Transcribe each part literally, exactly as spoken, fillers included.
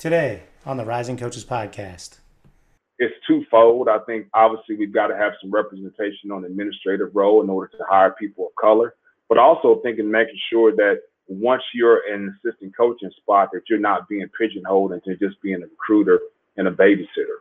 today on the Rising Coaches Podcast? It's twofold. I think obviously we've got to have some representation on the administrative role in order to hire people of color, but also thinking, making sure that once you're an assistant coaching spot, that you're not being pigeonholed into just being a recruiter and a babysitter.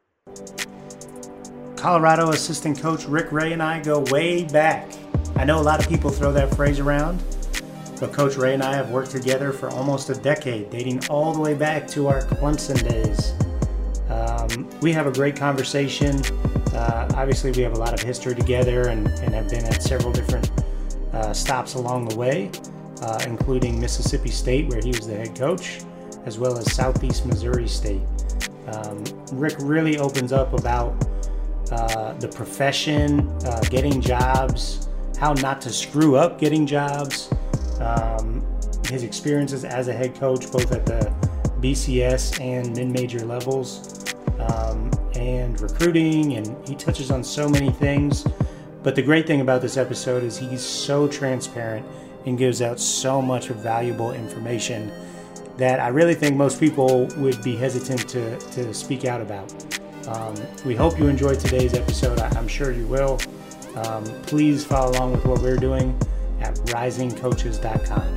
Colorado assistant coach Rick Ray and I go way back. I know a lot of people throw that phrase around, but Coach Ray and I have worked together for almost a decade, dating all the way back to our Clemson days. Um, we have a great conversation. Uh, obviously, we have a lot of history together and, and have been at several different uh, stops along the way, uh, including Mississippi State, where he was the head coach, as well as Southeast Missouri State. Um, Rick really opens up about uh, the profession, uh, getting jobs, how not to screw up getting jobs, um, his experiences as a head coach, both at the B C S and mid-major levels, um, and recruiting, and he touches on so many things. But the great thing about this episode is he's so transparent and gives out so much valuable information that I really think most people would be hesitant to, to speak out about. Um, we hope you enjoyed today's episode. I, I'm sure you will. Um, please follow along with what we're doing at rising coaches dot com.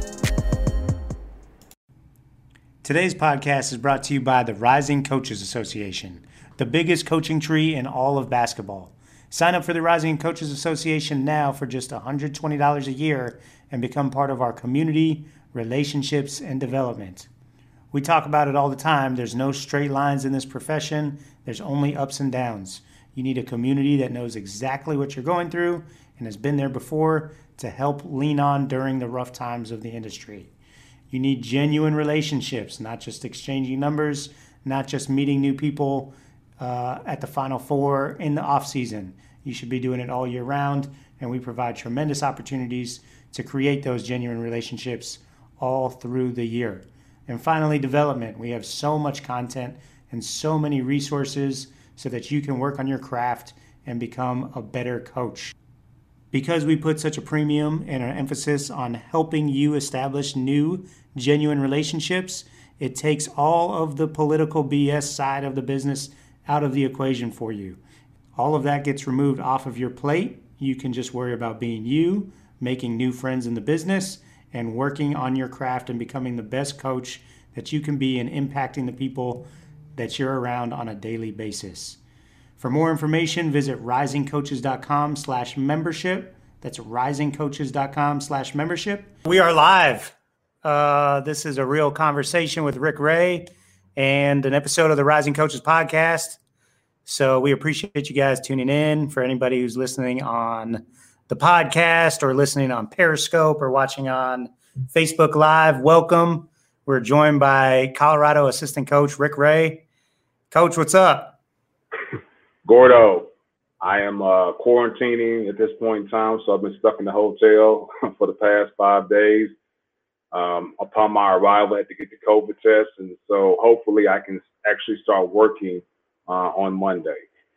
Today's podcast is brought to you by the Rising Coaches Association, the biggest coaching tree in all of basketball. Sign up for the Rising Coaches Association now for just one hundred twenty dollars a year and become part of our community, relationships, and development. We talk about it all the time. There's no straight lines in this profession. There's only ups and downs. You need a community that knows exactly what you're going through and has been there before to help lean on during the rough times of the industry. You need genuine relationships, not just exchanging numbers, not just meeting new people uh, at the Final Four in the off season. You should be doing it all year round, and we provide tremendous opportunities to create those genuine relationships all through the year. And finally, development. We have so much content and so many resources so that you can work on your craft and become a better coach. Because we put such a premium and an emphasis on helping you establish new, genuine relationships, it takes all of the political B S side of the business out of the equation for you. All of that gets removed off of your plate. You can just worry about being you, making new friends in the business, and working on your craft and becoming the best coach that you can be and impacting the people that you're around on a daily basis. For more information, visit rising coaches dot com slash membership. That's rising coaches dot com slash membership. We are live. Uh, this is a real conversation with Rick Ray and an episode of the Rising Coaches Podcast. So we appreciate you guys tuning in. For anybody who's listening on the podcast or listening on Periscope or watching on Facebook Live, welcome. We're joined by Colorado assistant coach Rick Ray. Coach, what's up? Gordo, I am uh, quarantining at this point in time, so I've been stuck in the hotel for the past five days. Um, upon my arrival, I had to get the COVID test, and so hopefully I can actually start working uh, on Monday.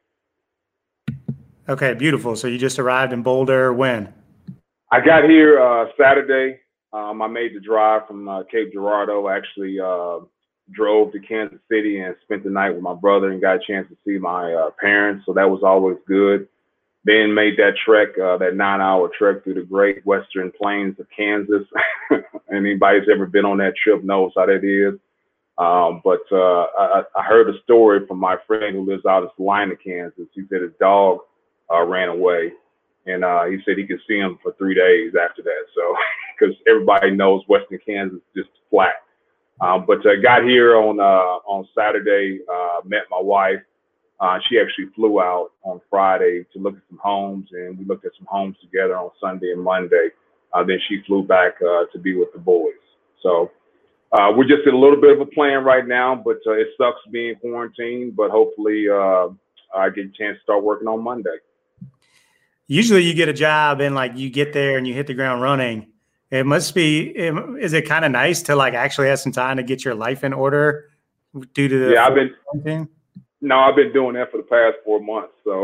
Okay, beautiful. So you just arrived in Boulder when? I got here uh, Saturday. Um, I made the drive from uh, Cape Girardeau. I actually uh, drove to Kansas City and spent the night with my brother and got a chance to see my uh, parents. So that was always good. Then made that trek, uh, that nine-hour trek through the great western plains of Kansas. Anybody who's ever been on that trip knows how that is. Um, but uh, I, I heard a story from my friend who lives out in Salina, Kansas. He said his dog uh, ran away, and uh, he said he could see him for three days after that. So, because everybody knows western Kansas is just flat. Um, but I uh, got here on uh, on Saturday, uh, met my wife. Uh, she actually flew out on Friday to look at some homes, and we looked at some homes together on Sunday and Monday. Uh, then she flew back uh, to be with the boys. So uh, we're just in a little bit of a plan right now, but uh, it sucks being quarantined, but hopefully uh, I get a chance to start working on Monday. Usually you get a job and like you get there and you hit the ground running. It must be, is it kind of nice to like actually have some time to get your life in order due to the yeah, I've been, quarantine? No, I've been doing that for the past four months. So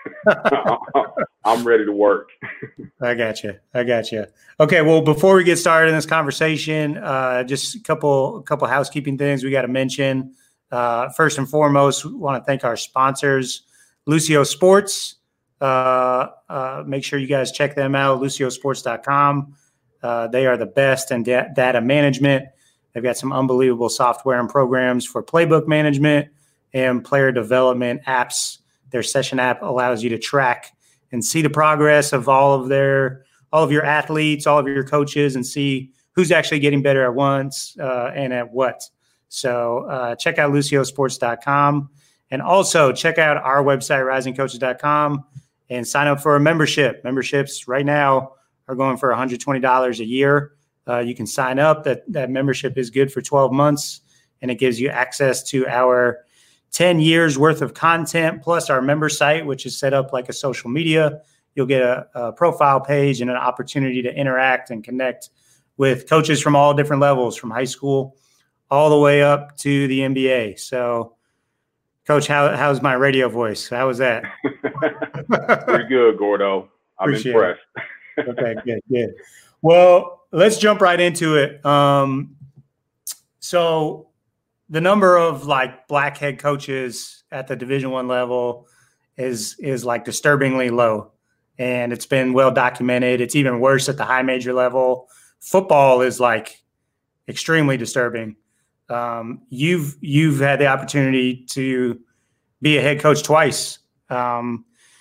I'm ready to work. I got you. I got you. Okay. Well, before we get started in this conversation, uh, just a couple, a couple housekeeping things we got to mention. Uh, first and foremost, we want to thank our sponsors, Lucio Sports. Uh, uh, make sure you guys check them out, lucio sports dot com. Uh, they are the best in da- data management. They've got some unbelievable software and programs for playbook management and player development apps. Their session app allows you to track and see the progress of all of their, all of your athletes, all of your coaches, and see who's actually getting better at once uh, and at what. So uh, check out lucio sports dot com, and also check out our website, rising coaches dot com, and sign up for a membership. Memberships right now are going for one hundred twenty dollars a year. Uh, you can sign up. That that membership is good for twelve months, and it gives you access to our ten years worth of content, plus our member site, which is set up like a social media. You'll get a, a profile page and an opportunity to interact and connect with coaches from all different levels, from high school all the way up to the N B A. So, Coach, how how's my radio voice? How was that? Pretty good, Gordo. I'm Appreciate impressed. Okay, good, good. Well, let's jump right into it. Um, so the number of like black head coaches at the Division One level is is like disturbingly low, and it's been well documented. It's even worse at the high major level. Football is like extremely disturbing. Um, you've you've had the opportunity to be a head coach twice. Um,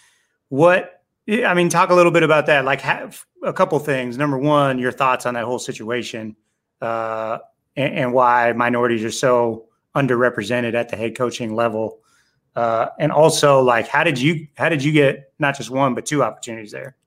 what I mean, talk a little bit about that. Like, have a couple things. Number one, your thoughts on that whole situation, uh, and, and why minorities are so underrepresented at the head coaching level, uh, and also like how did you how did you get not just one but two opportunities there?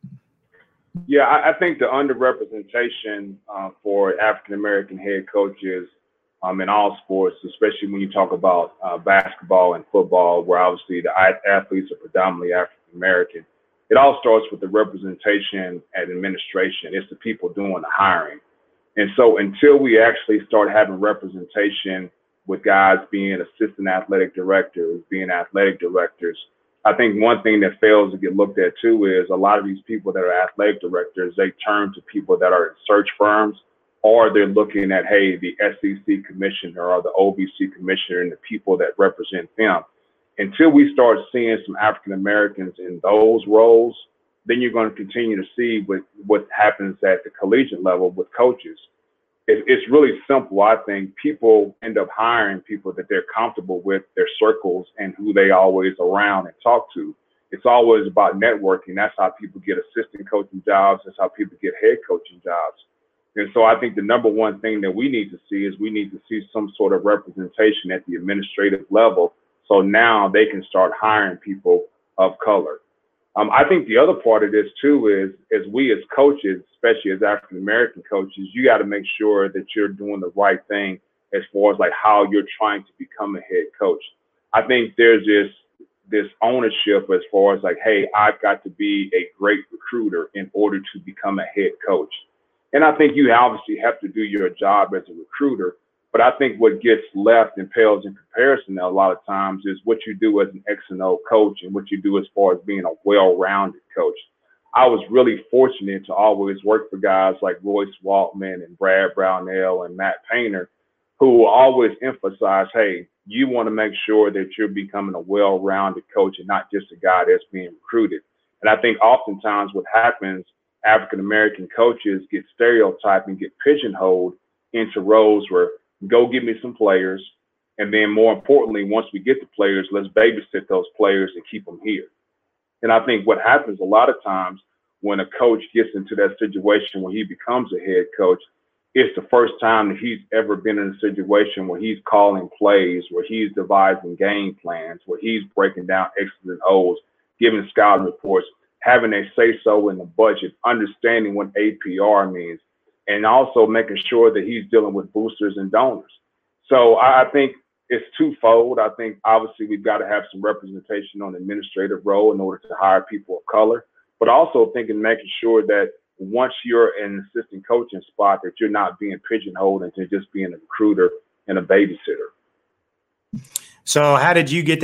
Yeah, I, I think the underrepresentation uh, for African American head coaches um, in all sports, especially when you talk about uh, basketball and football, where obviously the athletes are predominantly African American. It all starts with the representation and administration. It's the people doing the hiring. And so until we actually start having representation with guys being assistant athletic directors, being athletic directors, I think one thing that fails to get looked at too is a lot of these people that are athletic directors, they turn to people that are in search firms, or they're looking at, hey, the S E C commissioner or the O B C commissioner and the people that represent them. Until we start seeing some African Americans in those roles, then you're going to continue to see what, what happens at the collegiate level with coaches. It, it's really simple. I think people end up hiring people that they're comfortable with, their circles, and who they always around and talk to. It's always about networking. That's how people get assistant coaching jobs. That's how people get head coaching jobs. And so I think the number one thing that we need to see is we need to see some sort of representation at the administrative level. So now they can start hiring people of color. Um, I think the other part of this too is, is we as coaches, especially as African-American coaches, you got to make sure that you're doing the right thing as far as like how you're trying to become a head coach. I think there's this, this ownership as far as like, hey, I've got to be a great recruiter in order to become a head coach. And I think you obviously have to do your job as a recruiter. But I think what gets left and pales in comparison a lot of times is what you do as an X and O coach and what you do as far as being a well-rounded coach. I was really fortunate to always work for guys like Royce Waltman and Brad Brownell and Matt Painter, who always emphasize, hey, you want to make sure that you're becoming a well-rounded coach and not just a guy that's being recruited. And I think oftentimes what happens, African-American coaches get stereotyped and get pigeonholed into roles where go get me some players, and then more importantly, once we get the players, let's babysit those players and keep them here. And I think what happens a lot of times when a coach gets into that situation where he becomes a head coach, it's the first time that he's ever been in a situation where he's calling plays, where he's devising game plans, where he's breaking down X's and O's, giving scouting reports, having a say-so in the budget, understanding what A P R means, and also making sure that he's dealing with boosters and donors. So I think it's twofold. I think obviously we've got to have some representation on the administrative role in order to hire people of color, but also thinking, making sure that once you're in an assistant coaching spot, that you're not being pigeonholed into just being a recruiter and a babysitter. So how did you get that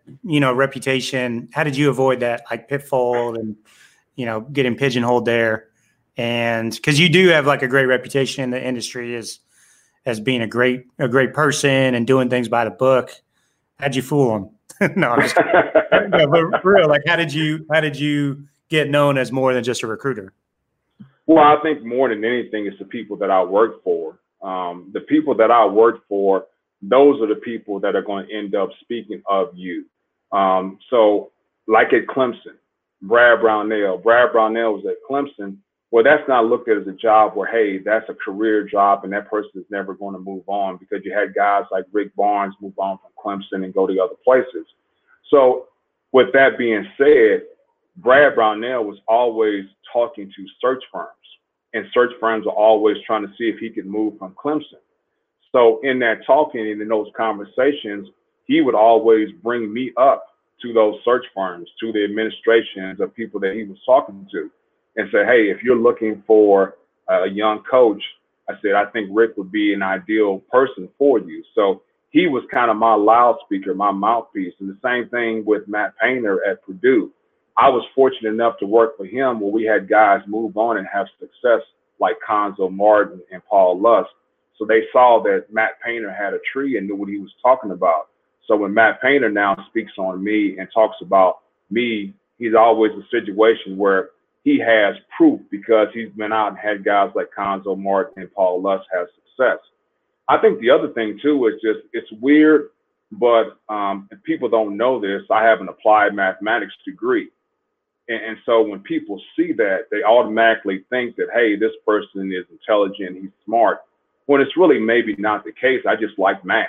you know, reputation, how did you avoid that, like pitfall and, you know, getting pigeonholed there? And because you do have like a great reputation in the industry as as being a great a great person and doing things by the book. How'd you fool them? No, I'm just no, but for real, like how did you how did you get known as more than just a recruiter? Well, I think more than anything, it's the people that I work for. Um, the people that I work for, those are the people that are going to end up speaking of you. Um, so, like at Clemson, Brad Brownell. Brad Brownell was at Clemson. Well, that's not looked at as a job where, hey, that's a career job and that person is never going to move on, because you had guys like Rick Barnes move on from Clemson and go to other places. So, with that being said, Brad Brownell was always talking to search firms, and search firms are always trying to see if he could move from Clemson. So in that talking and in those conversations, he would always bring me up to those search firms, to the administrations of people that he was talking to, and say, hey, if you're looking for a young coach, I said, I think Rick would be an ideal person for you. So he was kind of my loudspeaker, my mouthpiece. And the same thing with Matt Painter at Purdue. I was fortunate enough to work for him where we had guys move on and have success like Conzo Martin and Paul Lusk. So they saw that Matt Painter had a tree and knew what he was talking about. So when Matt Painter now speaks on me and talks about me, he's always a situation where he has proof because he's been out and had guys like Conzo Martin and Paul Lusk have success. I think the other thing too is just, it's weird, but um, if people don't know this, I have an applied mathematics degree. And, and so when people see that, they automatically think that, hey, this person is intelligent, he's smart, when it's really maybe not the case. I just like math.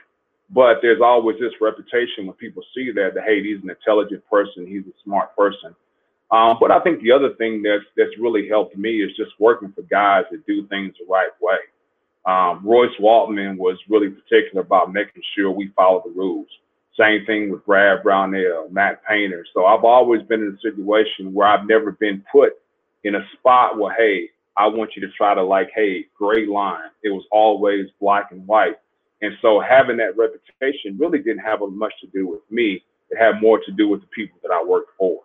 But there's always this reputation when people see that, that, hey, he's an intelligent person, he's a smart person. Um, but I think the other thing that's, that's really helped me is just working for guys that do things the right way. Um, Royce Waltman was really particular about making sure we follow the rules. Same thing with Brad Brownell, Matt Painter. So I've always been in a situation where I've never been put in a spot where, hey, I want you to try to like, hey, gray line. It was always black and white. And so having that reputation really didn't have much to do with me. It had more to do with the people that I worked for.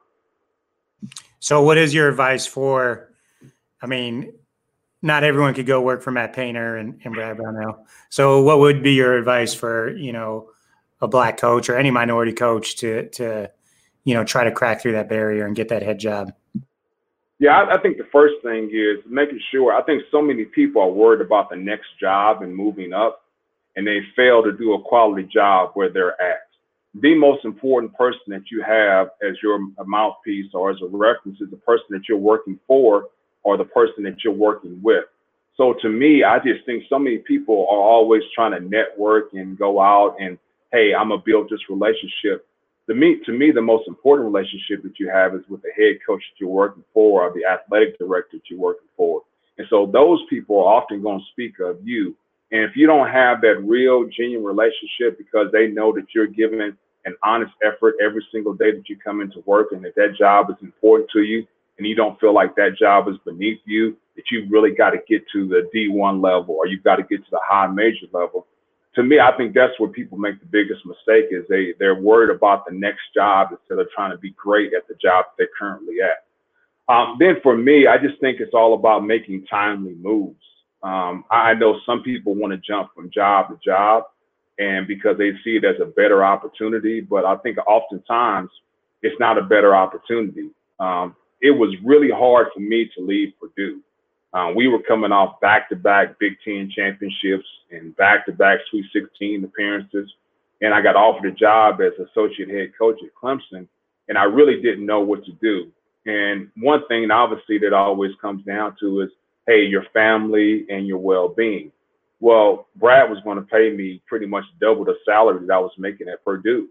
So what is your advice for, I mean, not everyone could go work for Matt Painter and, and Brad Brownell. So what would be your advice for, you know, a black coach or any minority coach to, to, you know, try to crack through that barrier and get that head job? Yeah, I, I think the first thing is making sure, I think so many people are worried about the next job and moving up, and they fail to do a quality job where they're at. The most important person that you have as your mouthpiece or as a reference is the person that you're working for or the person that you're working with. So to me, I just think so many people are always trying to network and go out and, hey, I'm going to build this relationship. To me, to me, the most important relationship that you have is with the head coach that you're working for or the athletic director that you're working for. And so those people are often going to speak of you. And if you don't have that real, genuine relationship because they know that you're giving an honest effort every single day that you come into work and that that job is important to you and you don't feel like that job is beneath you, that you've really got to get to the D one level or you've got to get to the high major level. To me, I think that's where people make the biggest mistake is they, they're worried about the next job instead of trying to be great at the job they're currently at. Um, then for me, I just think it's all about making timely moves. Um, I know some people want to jump from job to job and because they see it as a better opportunity, but I think oftentimes it's not a better opportunity. Um, it was really hard for me to leave Purdue. Uh, we were coming off back-to-back Big Ten championships and back-to-back Sweet sixteen appearances, and I got offered a job as associate head coach at Clemson, and I really didn't know what to do. And one thing, obviously, that always comes down to is, hey, your family and your well-being. Well, Brad was going to pay me pretty much double the salary that I was making at Purdue.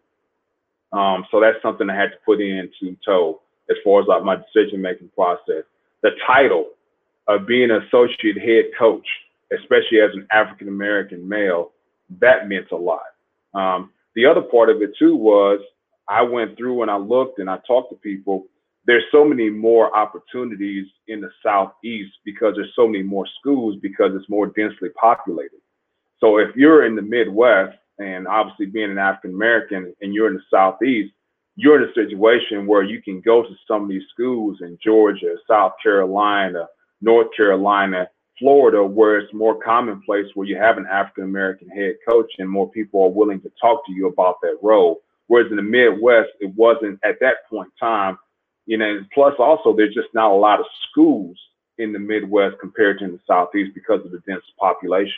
Um, so that's something I had to put into tow as far as like my decision-making process. The title of being an associate head coach, especially as an African-American male, that meant a lot. Um, the other part of it too was I went through and I looked and I talked to people. There's so many more opportunities in the Southeast because there's so many more schools because it's more densely populated. So if you're in the Midwest and obviously being an African American and you're in the Southeast, you're in a situation where you can go to some of these schools in Georgia, South Carolina, North Carolina, Florida, where it's more commonplace where you have an African American head coach and more people are willing to talk to you about that role. Whereas in the Midwest, it wasn't at that point in time. You know, plus also there's just not a lot of schools in the Midwest compared to in the Southeast because of the dense population.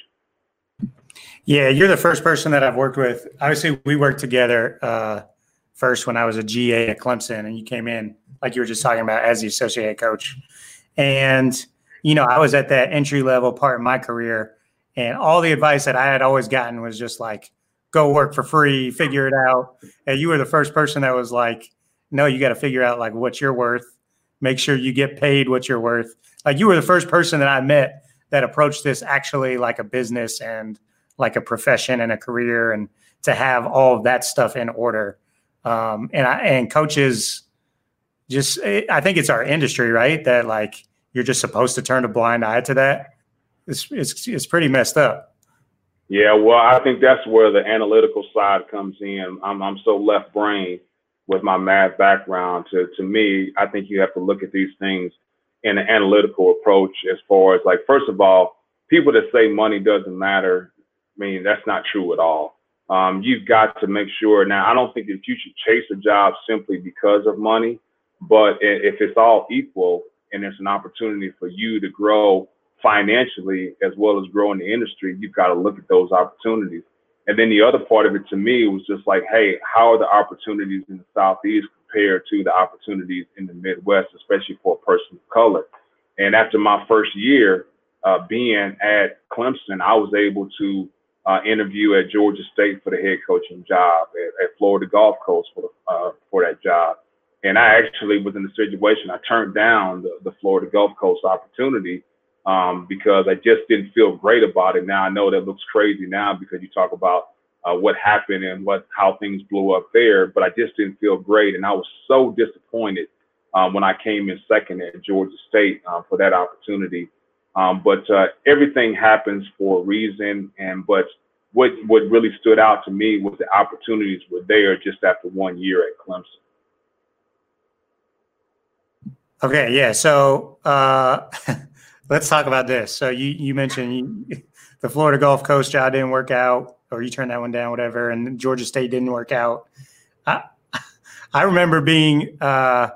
Yeah, you're the first person that I've worked with. Obviously, we worked together uh, first when I was a G A at Clemson, and you came in, like you were just talking about, as the associate head coach. And, you know, I was at that entry-level part of my career, and all the advice that I had always gotten was just like, go work for free, figure it out. And you were the first person that was like, no, you got to figure out, like, what you're worth. Make sure you get paid what you're worth. Like, you were the first person that I met that approached this actually like a business and like a profession and a career, and to have all of that stuff in order. Um, and I, and coaches just, I think it's our industry, right? That like, you're just supposed to turn a blind eye to that. It's, it's, it's pretty messed up. Yeah. Well, I think that's where the analytical side comes in. I'm, I'm so left brain with my math background. To, to me, I think you have to look at these things in an analytical approach as far as like, first of all, people that say money doesn't matter, I mean, that's not true at all. Um, you've got to make sure. Now, I don't think that you should chase a job simply because of money, but if it's all equal and there's an opportunity for you to grow financially as well as grow in the industry, you've got to look at those opportunities. And then the other part of it to me was just like, hey, how are the opportunities in the Southeast compared to the opportunities in the Midwest, especially for a person of color? And after my first year uh, being at Clemson, I was able to Uh, interview at Georgia State for the head coaching job, at, at Florida Gulf Coast for the, uh, for that job. And I actually was in the situation, I turned down the, the Florida Gulf Coast opportunity um, because I just didn't feel great about it. Now I know that looks crazy now because you talk about uh, what happened and what how things blew up there, but I just didn't feel great. And I was so disappointed um, when I came in second at Georgia State uh, for that opportunity. Um, but uh, everything happens for a reason. And but what what really stood out to me was the opportunities were there just after one year at Clemson. Okay, yeah. So uh, let's talk about this. So you you mentioned you, the Florida Gulf Coast job didn't work out, or you turned that one down, whatever, and Georgia State didn't work out. I I remember being uh,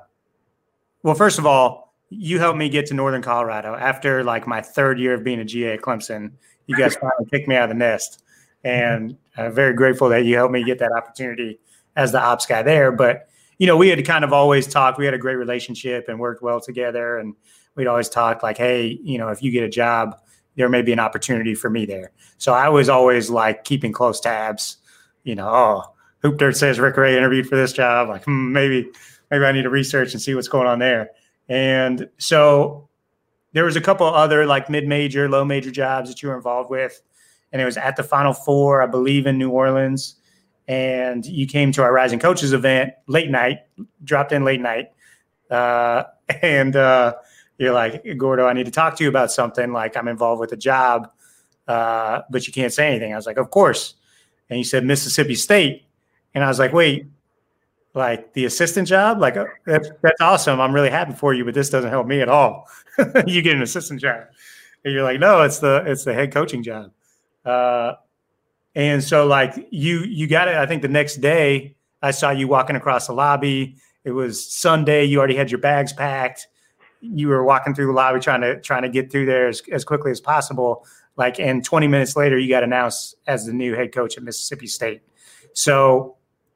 well. First of all, you helped me get to Northern Colorado after like my third year of being a G A at Clemson. You guys finally kicked me out of the nest, and I'm very grateful that you helped me get that opportunity as the ops guy there. But, you know, we had kind of always talked, we had a great relationship and worked well together. And we'd always talk like, hey, you know, if you get a job, there may be an opportunity for me there. So I was always like keeping close tabs, you know, oh, Hoop Dirt says Rick Ray interviewed for this job. Like, hmm, maybe, maybe I need to research and see what's going on there. And so there was a couple other like mid-major, low-major jobs that you were involved with. And it was at the Final Four, I believe, in New Orleans. And you came to our Rising Coaches event late night, dropped in late night. Uh, and uh, you're like, Gordo, I need to talk to you about something. Like, I'm involved with a job, uh, but you can't say anything. I was like, of course. And you said Mississippi State. And I was like, wait. Like the assistant job, like that's, that's awesome. I'm really happy for you, but this doesn't help me at all. You get an assistant job, and you're like, no, it's the it's the head coaching job. Uh, and so like you you got it. I think the next day I saw you walking across the lobby. It was Sunday. You already had your bags packed. You were walking through the lobby trying to trying to get through there as, as quickly as possible. Like, and twenty minutes later, you got announced as the new head coach at Mississippi State. So.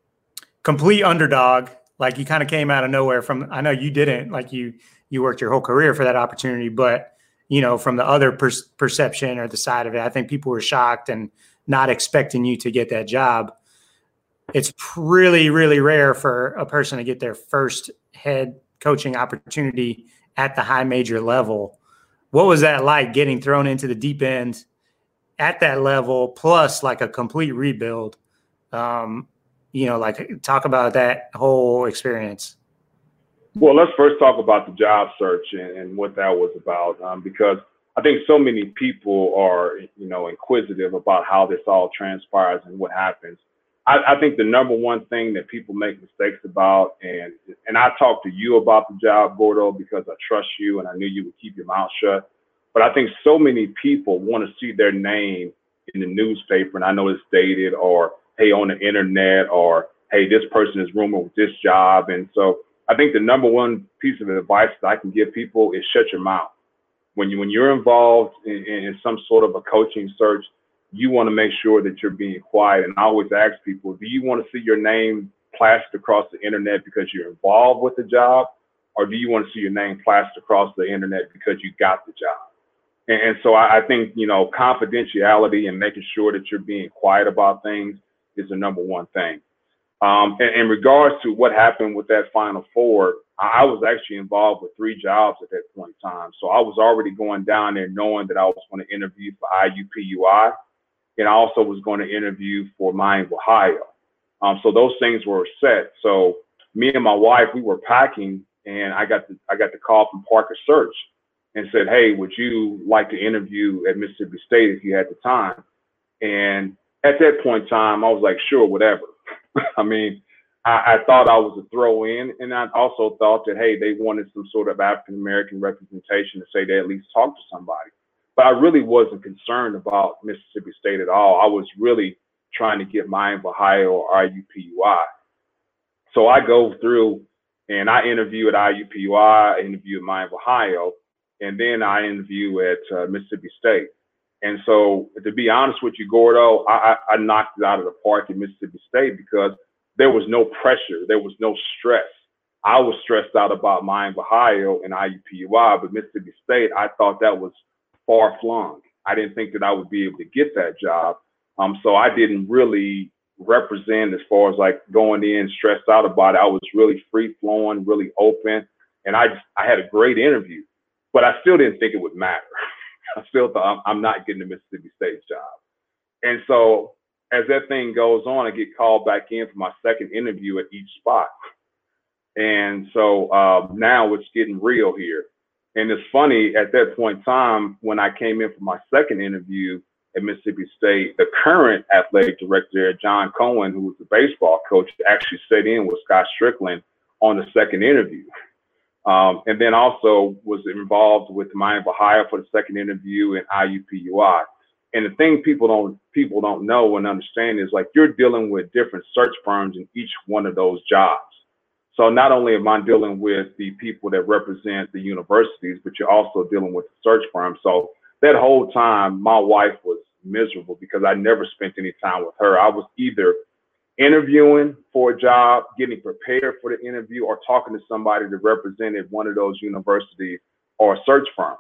Complete underdog, like you kind of came out of nowhere from, I know you didn't, like you, you worked your whole career for that opportunity, but you know, from the other per- perception or the side of it, I think people were shocked and not expecting you to get that job. It's really, really rare for a person to get their first head coaching opportunity at the high major level. What was that like, getting thrown into the deep end at that level, plus like a complete rebuild? Um, You know, like talk about that whole experience. Well, let's first talk about the job search and, and what that was about, um, because I think so many people are, you know, inquisitive about how this all transpires and what happens. I, I think the number one thing that people make mistakes about, and and I talked to you about the job, Gordo, because I trust you and I knew you would keep your mouth shut. But I think so many people want to see their name in the newspaper, and I know it's dated, or hey, on the internet, or hey, this person is rumored with this job. And so I think the number one piece of advice that I can give people is shut your mouth. When you when you're involved in, in some sort of a coaching search, you want to make sure that you're being quiet. And I always ask people, do you want to see your name plastered across the internet because you're involved with the job, or do you want to see your name plastered across the internet because you got the job? And, and so I, I think, you know, confidentiality and making sure that you're being quiet about things is the number one thing. Um, in, in regards to what happened with that Final Four, I, I was actually involved with three jobs at that point in time. So I was already going down there knowing that I was going to interview for I U P U I, and I also was going to interview for Miami, Ohio. Um, so those things were set. So me and my wife, we were packing, and I got the, I got the call from Parker Search and said, hey, would you like to interview at Mississippi State if you had the time? And at that point in time, I was like, sure, whatever. I mean, I, I thought I was a throw in, and I also thought that, hey, they wanted some sort of African-American representation to say they at least talked to somebody. But I really wasn't concerned about Mississippi State at all. I was really trying to get Miami, Ohio, or I U P U I. So I go through and I interview at I U P U I, I interview at Miami, Ohio, and then I interview at uh, Mississippi State. And so, to be honest with you, Gordo, I, I knocked it out of the park at Mississippi State because there was no pressure. There was no stress. I was stressed out about Miami, Ohio, and I U P U I, but Mississippi State, I thought that was far flung. I didn't think that I would be able to get that job. Um, so I didn't really represent as far as like going in stressed out about it. I was really free flowing, really open, and I just, I had a great interview, but I still didn't think it would matter. I still thought I'm, I'm not getting the Mississippi State job. And so as that thing goes on, I get called back in for my second interview at each spot. And so uh, now it's getting real here. And it's funny, at that point in time, when I came in for my second interview at Mississippi State, the current athletic director there, John Cohen, who was the baseball coach, actually sat in with Scott Strickland on the second interview. Um, and then also was involved with Miami, Ohio for the second interview and I U P U I. And the thing people don't people don't know and understand is like you're dealing with different search firms in each one of those jobs. So not only am I dealing with the people that represent the universities, but you're also dealing with the search firm. So that whole time, my wife was miserable because I never spent any time with her. I was either interviewing for a job, getting prepared for the interview, or talking to somebody that represented one of those universities or a search firm.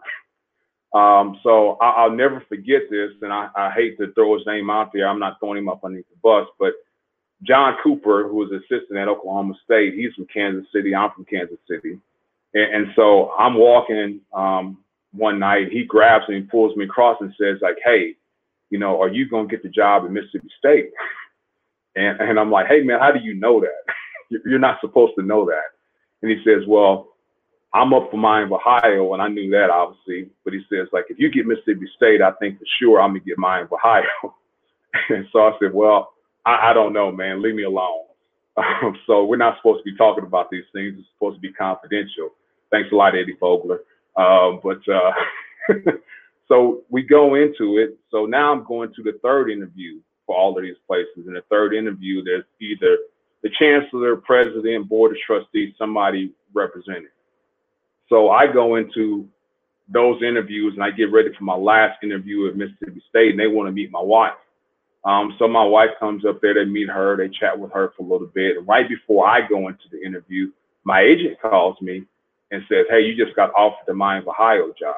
Um, so I, I'll never forget this, and I, I hate to throw his name out there. I'm not throwing him up underneath the bus, but John Cooper, who was assistant at Oklahoma State, he's from Kansas City. I'm from Kansas City. And, and so I'm walking um, one night, he grabs me and pulls me across and says like, hey, you know, are you going to get the job at Mississippi State? And, and I'm like, hey, man, how do you know that? You're not supposed to know that. And he says, well, I'm up for Miami, Ohio, and I knew that, obviously. But he says, like, if you get Mississippi State, I think for sure I'm going to get Miami, Ohio. And so I said, well, I, I don't know, man. Leave me alone. Um, so we're not supposed to be talking about these things. It's supposed to be confidential. Thanks a lot, Eddie Fogler. Uh, but uh, so we go into it. So now I'm going to the third interview for all of these places. In the third interview, there's either the chancellor, president, board of trustees, somebody represented. So I go into those interviews and I get ready for my last interview at Mississippi State, and they want to meet my wife. Um, so my wife comes up there, they meet her, they chat with her for a little bit. And right before I go into the interview, my agent calls me and says, hey, you just got offered the Miami, Ohio job.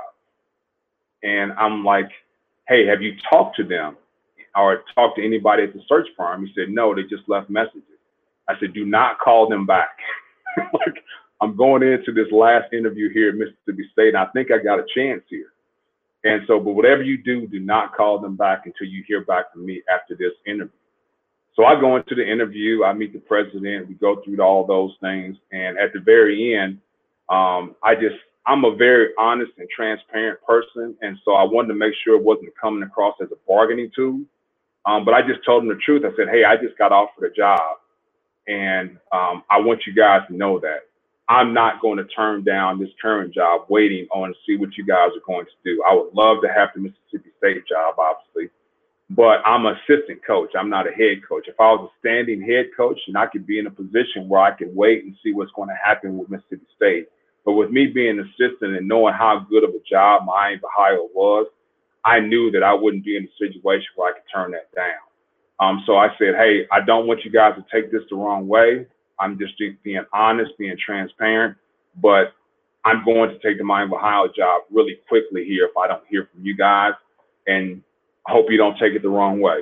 And I'm like, hey, have you talked to them or talked to anybody at the search firm? He said, no, they just left messages. I said, do not call them back. Like, I'm going into this last interview here at Mississippi State, and I think I got a chance here. And so, but whatever you do, do not call them back until you hear back from me after this interview. So I go into the interview, I meet the president, we go through all those things. And at the very end, um, I just, I'm a very honest and transparent person, and so I wanted to make sure it wasn't coming across as a bargaining tool. Um, but I just told them the truth. I said, hey, I just got offered a job, and um, I want you guys to know that I'm not going to turn down this current job waiting on to see what you guys are going to do. I would love to have the Mississippi State job, obviously, but I'm an assistant coach. I'm not a head coach. If I was a standing head coach, and I could be in a position where I could wait and see what's going to happen with Mississippi State. But with me being an assistant and knowing how good of a job Miami of Ohio was, I knew that I wouldn't be in a situation where I could turn that down. Um, so I said, hey, I don't want you guys to take this the wrong way. I'm just being honest, being transparent, but I'm going to take the Miami of Ohio job really quickly here if I don't hear from you guys, and I hope you don't take it the wrong way.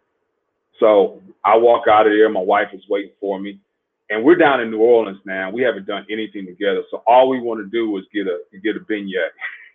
So I walk out of there. My wife is waiting for me, and we're down in New Orleans now. We haven't done anything together, so all we want to do is get a get a beignet.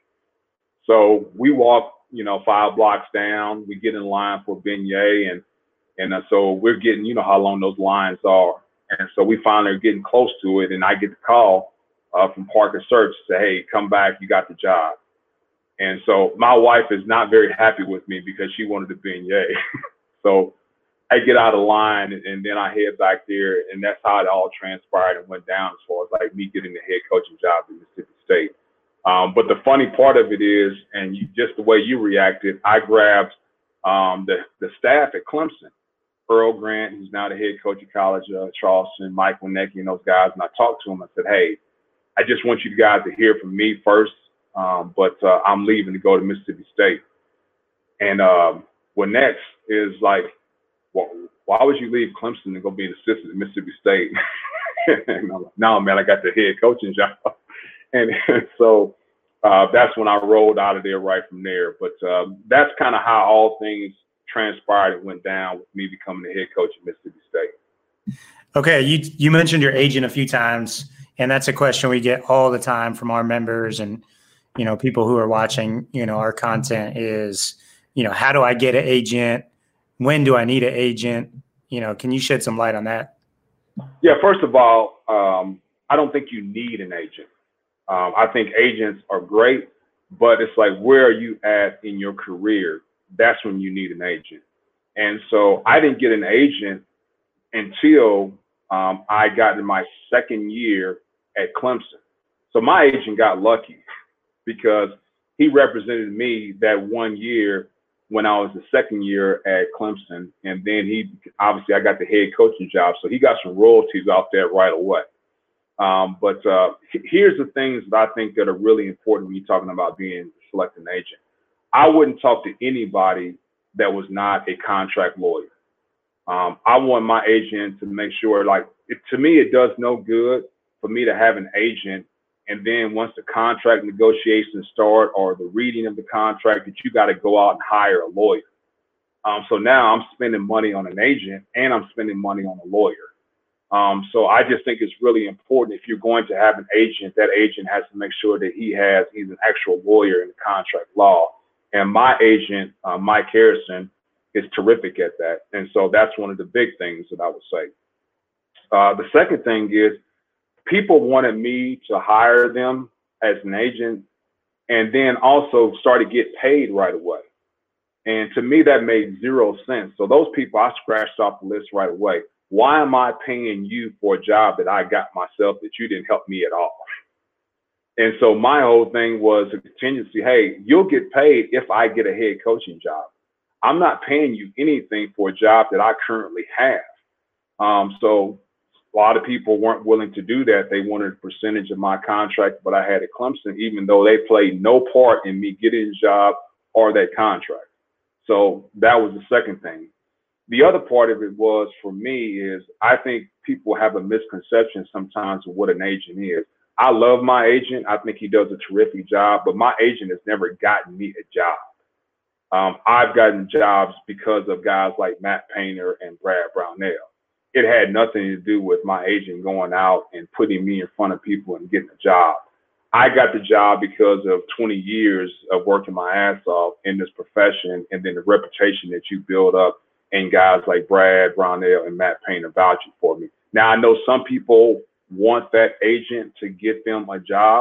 So we walk, you know, five blocks down. We get in line for a beignet, and and uh, so we're getting, you know, how long those lines are. And so we finally are getting close to it, and I get the call uh, from Parker Search to say, hey, come back, you got the job. And so my wife is not very happy with me because she wanted the beignet. So I get out of line, and, and then I head back there, and that's how it all transpired and went down as far as like me getting the head coaching job at Mississippi State. Um, but the funny part of it is, and you, just the way you reacted, I grabbed um, the, the staff at Clemson. Earl Grant, who's now the head coach of college, uh, Charleston, Mike Winecki, and those guys. And I talked to him. I said, hey, I just want you guys to hear from me first, um, but uh, I'm leaving to go to Mississippi State. And um, what next is like, well, why would you leave Clemson to go be an assistant at Mississippi State? And I'm like, no, man, I got the head coaching job. And, and so uh, that's when I rolled out of there right from there. But um, that's kind of how all things transpired and went down with me becoming the head coach at Mississippi State. Okay, you you mentioned your agent a few times, and that's a question we get all the time from our members and, you know, people who are watching, you know, our content is, you know, how do I get an agent? When do I need an agent? You know, can you shed some light on that? Yeah, first of all, um, I don't think you need an agent. Um, I think agents are great, but it's like, where are you at in your career? That's when you need an agent. And so I didn't get an agent until um, I got in my second year at Clemson. So my agent got lucky because he represented me that one year when I was the second year at Clemson. And then he, obviously I got the head coaching job. So he got some royalties off that right away. Um, but uh, here's the things that I think that are really important when you're talking about being selected an agent. I wouldn't talk to anybody that was not a contract lawyer. Um, I want my agent to make sure, like, it, to me, it does no good for me to have an agent, and then once the contract negotiations start or the reading of the contract, that you got to go out and hire a lawyer. Um, so now I'm spending money on an agent and I'm spending money on a lawyer. Um, so I just think it's really important, if you're going to have an agent, that agent has to make sure that he has, he's an actual lawyer in the contract law. And my agent, uh, Mike Harrison, is terrific at that. And so that's one of the big things that I would say. Uh, the second thing is, people wanted me to hire them as an agent and then also start to get paid right away. And to me, that made zero sense. So those people, I scratched off the list right away. Why am I paying you for a job that I got myself that you didn't help me at all? And so my whole thing was a contingency. Hey, you'll get paid if I get a head coaching job. I'm not paying you anything for a job that I currently have. Um, so a lot of people weren't willing to do that. They wanted a percentage of my contract, but I had at Clemson, even though they played no part in me getting a job or that contract. So that was the second thing. The other part of it was, for me, is I think people have a misconception sometimes of what an agent is. I love my agent. I think he does a terrific job, but my agent has never gotten me a job. Um, I've gotten jobs because of guys like Matt Painter and Brad Brownell. It had nothing to do with my agent going out and putting me in front of people and getting a job. I got the job because of twenty years of working my ass off in this profession, and then the reputation that you build up, and guys like Brad Brownell and Matt Painter vouching for me. Now, I know some people want that agent to get them a job.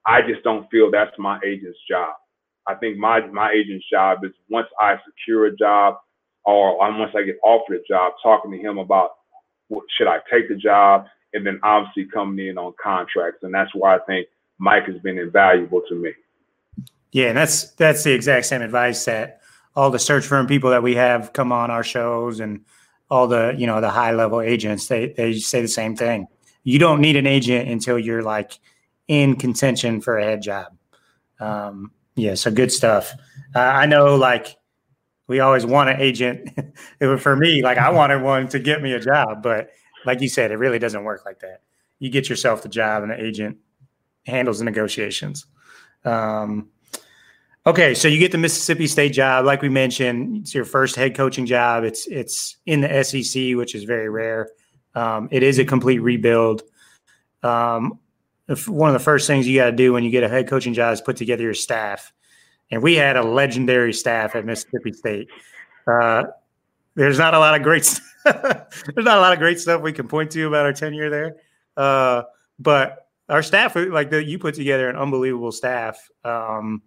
I just don't feel that's my agent's job. I think my, my agent's job is once I secure a job or once I get offered a job, talking to him about what, should I take the job, and then obviously coming in on contracts. And that's why I think Mike has been invaluable to me. Yeah, and that's that's the exact same advice that all the search firm people that we have come on our shows and all the, you know, the high level agents, they they say the same thing. You don't need an agent until you're like in contention for a head job. Um, yeah, so good stuff. Uh, I know, like, we always want an agent. It was for me, like, I wanted one to get me a job, but like you said, it really doesn't work like that. You get yourself the job, and the agent handles the negotiations. Um, okay, so you get the Mississippi State job, like we mentioned. It's your first head coaching job. It's it's in the S E C, which is very rare. Um, it is a complete rebuild. Um, one of the first things you got to do when you get a head coaching job is put together your staff. And we had a legendary staff at Mississippi State. Uh, there's not a lot of great there's not a lot of great stuff we can point to about our tenure there. Uh, but our staff, like the, you put together an unbelievable staff. Um,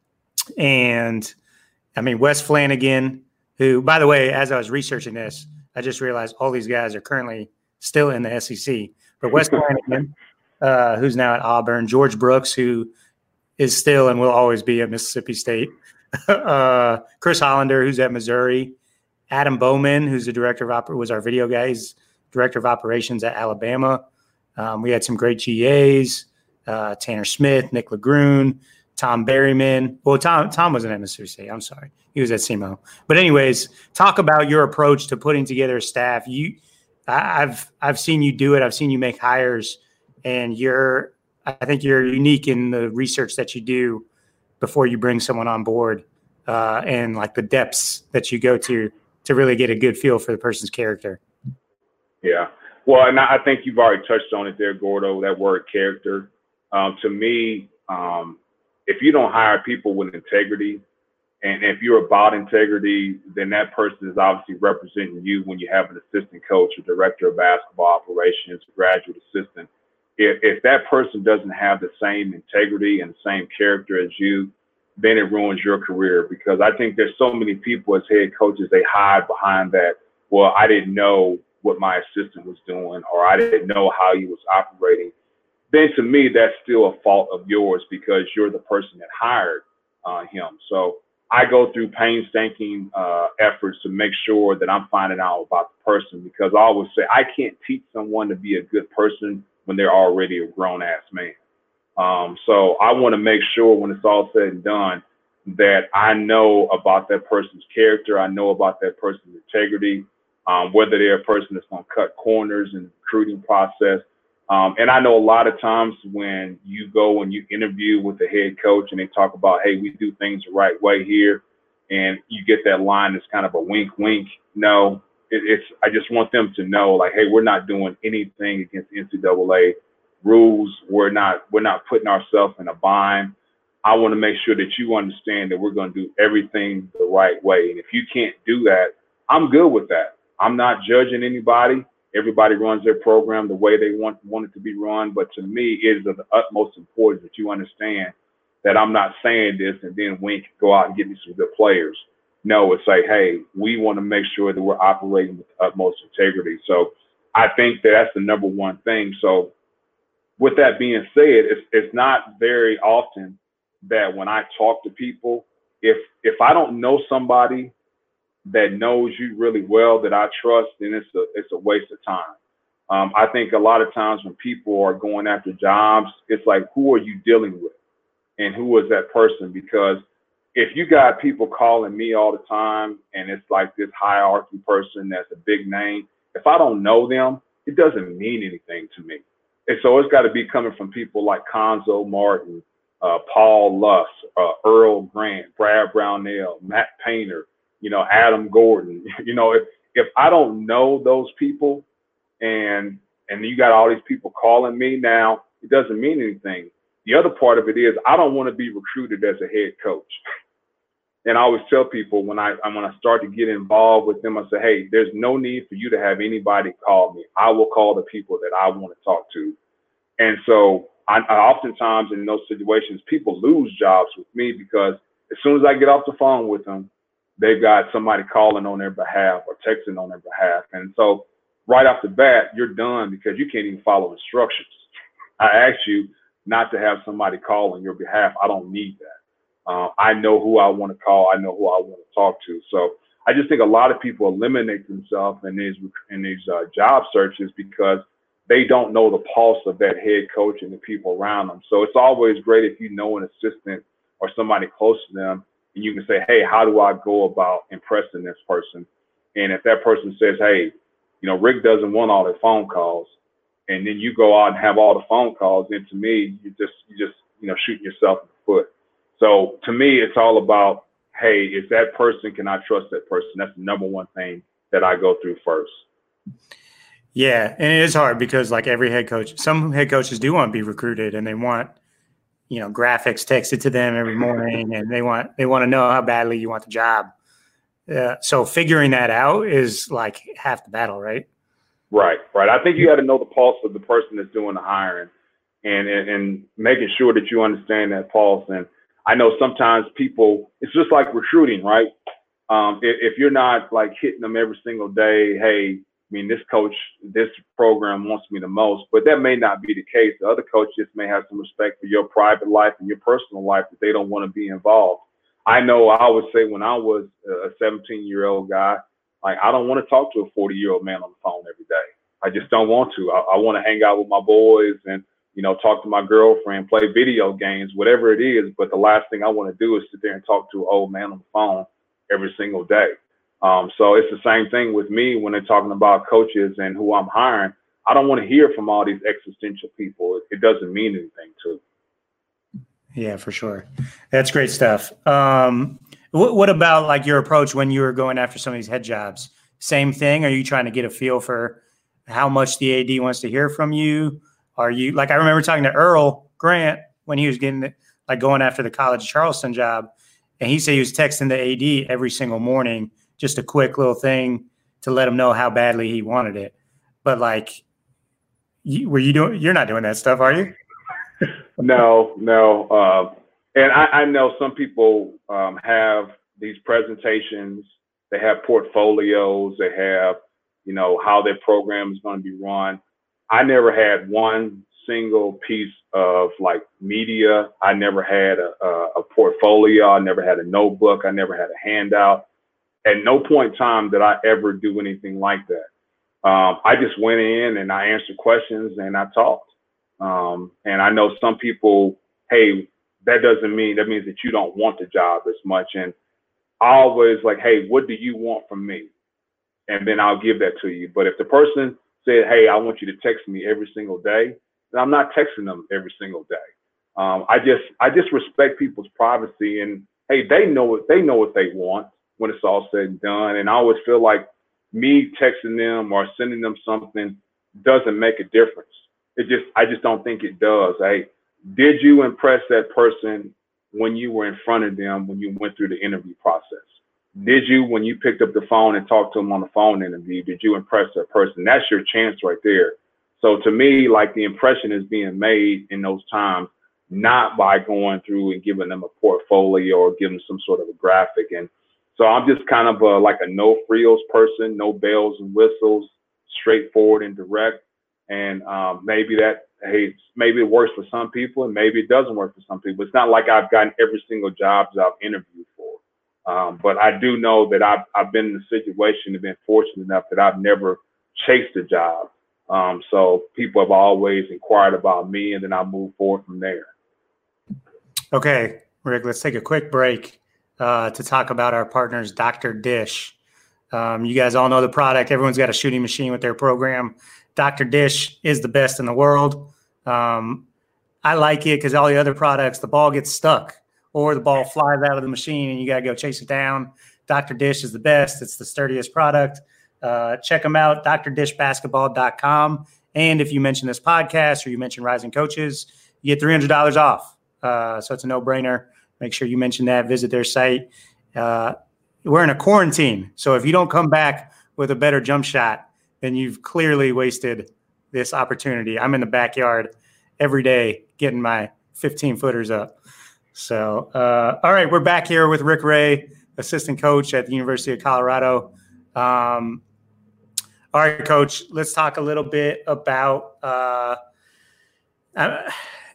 and I mean, Wes Flanagan, who, by the way, as I was researching this, I just realized all these guys are currently still in the S E C. But Wes Flanagan, uh, who's now at Auburn, George Brooks, who is still and will always be at Mississippi State, uh, Chris Hollander, who's at Missouri, Adam Bowman, who's the director of oper- was our video guy, he's director of operations at Alabama. Um, we had some great G As, uh, Tanner Smith, Nick LeGrune, Tom Berryman. Well, Tom Tom wasn't at Mississippi State. I'm sorry. He was at S E M O. But anyways, talk about your approach to putting together a staff. You, I, I've I've seen you do it. I've seen you make hires, and you're I think you're unique in the research that you do before you bring someone on board, uh, and like the depths that you go to to really get a good feel for the person's character. Yeah. Well, and I think you've already touched on it there, Gordo, that word character. Um, to me, um, if you don't hire people with integrity, and if you're about integrity, then that person is obviously representing you when you have an assistant coach or director of basketball operations, graduate assistant. If, if that person doesn't have the same integrity and the same character as you, then it ruins your career, because I think there's so many people as head coaches, they hide behind that, well, I didn't know what my assistant was doing, or I didn't know how he was operating. Then to me, that's still a fault of yours, because you're the person that hired uh, him. So I go through painstaking uh, efforts to make sure that I'm finding out about the person, because I always say I can't teach someone to be a good person when they're already a grown-ass man. Um, so I want to make sure when it's all said and done that I know about that person's character. I know about that person's integrity, um, whether they're a person that's going to cut corners in the recruiting process. Um, and I know a lot of times when you go and you interview with the head coach and they talk about, hey, we do things the right way here, and you get that line that's kind of a wink, wink. No, it, it's I just want them to know, like, hey, we're not doing anything against N C double A rules. We're not we're not putting ourselves in a bind. I want to make sure that you understand that we're going to do everything the right way. And if you can't do that, I'm good with that. I'm not judging anybody. Everybody runs their program the way they want, want it to be run. But to me, it is of the utmost importance that you understand that I'm not saying this and then wink, go out and get me some good players. No, it's like, hey, we want to make sure that we're operating with the utmost integrity. So I think that that's the number one thing. So with that being said, it's, it's not very often that when I talk to people, if if I don't know somebody that knows you really well, that I trust, then it's a it's a waste of time. Um, I think a lot of times when people are going after jobs, it's like, who are you dealing with, and who is that person? Because if you got people calling me all the time, and it's like this hierarchy person that's a big name, if I don't know them, it doesn't mean anything to me. And so it's got to be coming from people like Conzo Martin, uh, Paul Luss, uh, Earl Grant, Brad Brownell, Matt Painter, you know, Adam Gordon. You know, if if I don't know those people, and and you got all these people calling me now, it doesn't mean anything. The other part of it is I don't want to be recruited as a head coach. And I always tell people when I when I start to get involved with them, I say, hey, there's no need for you to have anybody call me. I will call the people that I want to talk to. And so I, I oftentimes in those situations, people lose jobs with me because as soon as I get off the phone with them, they've got somebody calling on their behalf or texting on their behalf. And so right off the bat, you're done because you can't even follow instructions. I asked you not to have somebody call on your behalf. I don't need that. Uh, I know who I want to call. I know who I want to talk to. So I just think a lot of people eliminate themselves in these in these uh, job searches because they don't know the pulse of that head coach and the people around them. So it's always great if you know an assistant or somebody close to them, and you can say, hey, how do I go about impressing this person? And if that person says, hey, you know, Rick doesn't want all the phone calls, and then you go out and have all the phone calls, then to me, you just, you just, you know, shooting yourself in the foot. So to me, it's all about, hey, is that person, can I trust that person? That's the number one thing that I go through first. Yeah, and it is hard because like every head coach, some head coaches do want to be recruited and they want, you know, graphics texted to them every morning and they want they want to know how badly you want the job. Uh, so figuring that out is like half the battle, right? Right, right. I think you got to know the pulse of the person that's doing the hiring and, and, and making sure that you understand that pulse. And I know sometimes people, it's just like recruiting, right? Um, if, if you're not like hitting them every single day, hey, I mean, this coach, this program wants me the most, but that may not be the case. The other coach just may have some respect for your private life and your personal life that they don't want to be involved. I know I would say when I was a seventeen-year-old guy, like I don't want to talk to a forty-year-old man on the phone every day. I just don't want to. I, I want to hang out with my boys and, you know, talk to my girlfriend, play video games, whatever it is. But the last thing I want to do is sit there and talk to an old man on the phone every single day. Um, so it's the same thing with me when they're talking about coaches and who I'm hiring. I don't want to hear from all these existential people. It, it doesn't mean anything to them. Yeah, for sure. That's great stuff. Um, what, what about like your approach when you were going after some of these head jobs? Same thing? Are you trying to get a feel for how much the A D wants to hear from you? Are you like, I remember talking to Earl Grant when he was getting like going after the College of Charleston job. And he said he was texting the A D every single morning, just a quick little thing to let him know how badly he wanted it. But like, you, were you doing, you're not doing that stuff, are you? No, no. Uh, and I, I know some people um, have these presentations, they have portfolios, they have, you know, how their program is going to be run. I never had one single piece of like media. I never had a, a, a portfolio. I never had a notebook. I never had a handout. At no point in time did I ever do anything like that. Um, I just went in and I answered questions and I talked. Um, and I know some people, hey, that doesn't mean, that means that you don't want the job as much. And I always like, hey, what do you want from me? And then I'll give that to you. But if the person said, hey, I want you to text me every single day, then I'm not texting them every single day. Um, I just, I just respect people's privacy and hey, they know what, they know what they want when it's all said and done. And I always feel like me texting them or sending them something doesn't make a difference. It just, I just don't think it does. Hey, did you impress that person when you were in front of them, when you went through the interview process? Did you, when you picked up the phone and talked to them on the phone interview, did you impress that person? That's your chance right there. So to me, like the impression is being made in those times, not by going through and giving them a portfolio or giving them some sort of a graphic. And so I'm just kind of a, like a no frills person, no bells and whistles, straightforward and direct. And um, maybe that, hey, maybe it works for some people and maybe it doesn't work for some people. It's not like I've gotten every single job that I've interviewed for. Um, but I do know that I've, I've been in a situation and been fortunate enough that I've never chased a job. Um, so people have always inquired about me and then I move forward from there. Okay, Rick, let's take a quick break uh, to talk about our partners, Doctor Dish. Um, you guys all know the product. Everyone's got a shooting machine with their program. Doctor Dish is the best in the world. Um, I like it because all the other products, the ball gets stuck or the ball flies out of the machine and you got to go chase it down. Doctor Dish is the best. It's the sturdiest product. Uh, check them out, D R dish basketball dot com. And if you mention this podcast or you mention Rising Coaches, you get three hundred dollars off. Uh, so it's a no-brainer. Make sure you mention that. Visit their site. Uh, we're in a quarantine. So if you don't come back with a better jump shot, then you've clearly wasted this opportunity. I'm in the backyard every day getting my fifteen footers up. So, uh, all right, we're back here with Rick Ray, assistant coach at the University of Colorado. Um, all right, Coach, let's talk a little bit about uh, uh,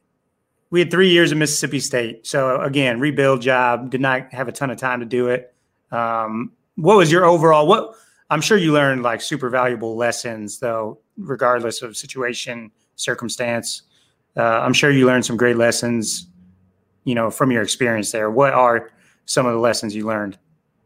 we had three years at Mississippi State. So, again, rebuild job, did not have a ton of time to do it. Um, what was your overall – what? I'm sure you learned, like, super valuable lessons, though, regardless of situation, circumstance. Uh, I'm sure you learned some great lessons, you know, from your experience there. What are some of the lessons you learned?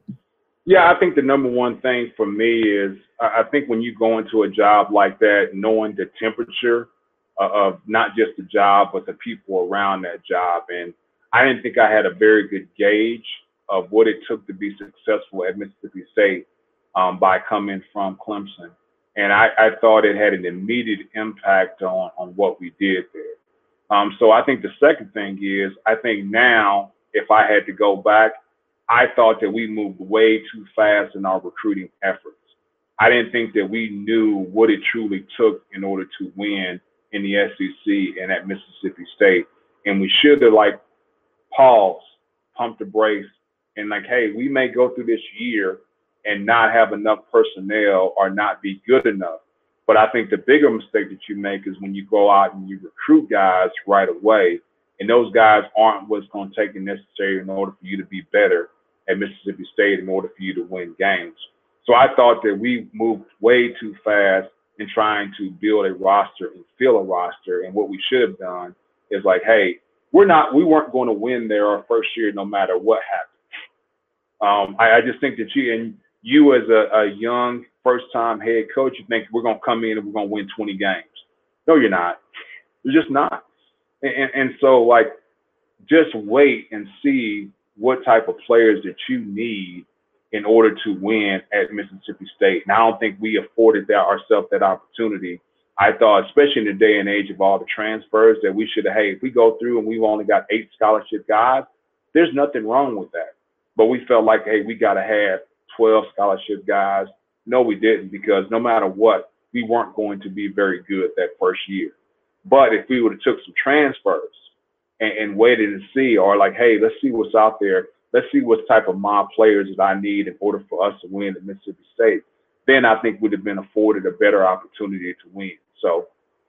Yeah, I think the number one thing for me is I think when you go into a job like that, knowing the temperature of not just the job, but the people around that job. And I didn't think I had a very good gauge of what it took to be successful at Mississippi State um, by coming from Clemson. And I, I thought it had an immediate impact on, on what we did there. Um, so I think the second thing is, I think now, if I had to go back, I thought that we moved way too fast in our recruiting efforts. I didn't think that we knew what it truly took in order to win in the S E C and at Mississippi State. And we should have, like, paused, pumped the brakes, and like, hey, we may go through this year and not have enough personnel or not be good enough. But I think the bigger mistake that you make is when you go out and you recruit guys right away, and those guys aren't what's going to take it necessary in order for you to be better at Mississippi State, in order for you to win games. So I thought that we moved way too fast in trying to build a roster and fill a roster. And what we should have done is like, hey, we're not, we weren't going to win there our first year, no matter what happened. Um, I, I just think that you and you as a, a young first-time head coach, you think we're going to come in and we're going to win twenty games. No, you're not. You're just not. And, and, and so, like, just wait and see what type of players that you need in order to win at Mississippi State. And I don't think we afforded that ourselves that opportunity. I thought, especially in the day and age of all the transfers, that we should have, hey, if we go through and we've only got eight scholarship guys, there's nothing wrong with that. But we felt like, hey, we got to have twelve scholarship guys. No, we didn't, because no matter what, we weren't going to be very good that first year. But if we would have took some transfers and, and waited and see, or like, hey, let's see what's out there. Let's see what type of mob players that I need in order for us to win at Mississippi State. Then I think we'd have been afforded a better opportunity to win. So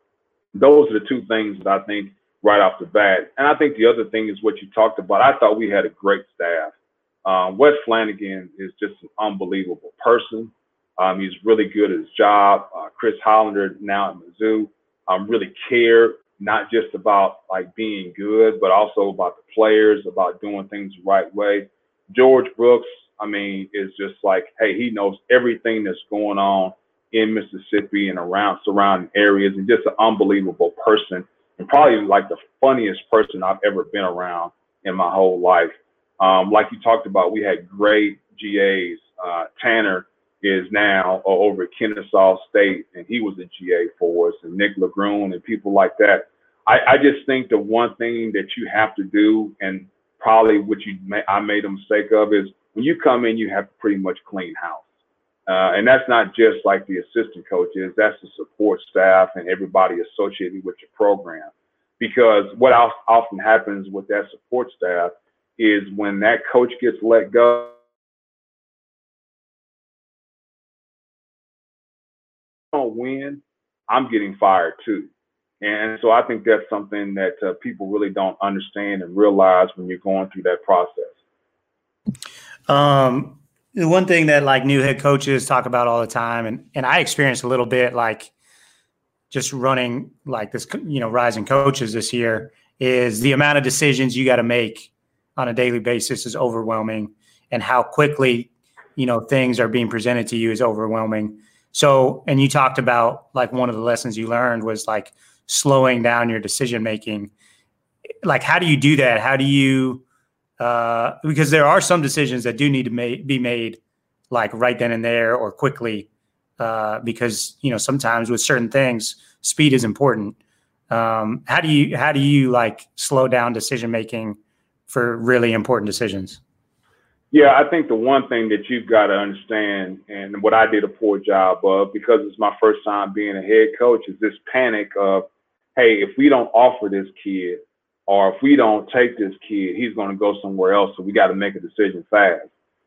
those are the two things that I think right off the bat. And I think the other thing is what you talked about. I thought we had a great staff. Um, Wes Flanagan is just an unbelievable person. Um, he's really good at his job. Uh, Chris Hollander, now at Mizzou, um, really cared not just about like being good, but also about the players, about doing things the right way. George Brooks, I mean, is just like, hey, he knows everything that's going on in Mississippi and around surrounding areas, and just an unbelievable person, and probably like the funniest person I've ever been around in my whole life. Um, like you talked about, we had great G As. Uh, Tanner is now over at Kennesaw State, and he was a G A for us, and Nick LeGrune and people like that. I, I just think the one thing that you have to do, and probably what you may, I made a mistake of, is when you come in, you have to pretty much clean house. Uh, and that's not just like the assistant coaches, that's the support staff and everybody associated with your program. Because what often happens with that support staff is when that coach gets let go, don't win, I'm getting fired too. And so I think that's something that uh, people really don't understand and realize when you're going through that process. Um, the one thing that like new head coaches talk about all the time, and, and I experienced a little bit like just running like this, you know, rising coaches this year, is the amount of decisions you got to make on a daily basis is overwhelming, and how quickly, you know, things are being presented to you is overwhelming. So, and you talked about like one of the lessons you learned was like slowing down your decision making. Like, how do you do that? How do you, uh, because there are some decisions that do need to ma- be made like right then and there or quickly, uh, because, you know, sometimes with certain things, speed is important. Um, how do you, how do you like slow down decision making for really important decisions? Yeah, I think the one thing that you've got to understand, and what I did a poor job of, because it's my first time being a head coach, is this panic of, hey, if we don't offer this kid, or if we don't take this kid, he's going to go somewhere else. So we got to make a decision fast.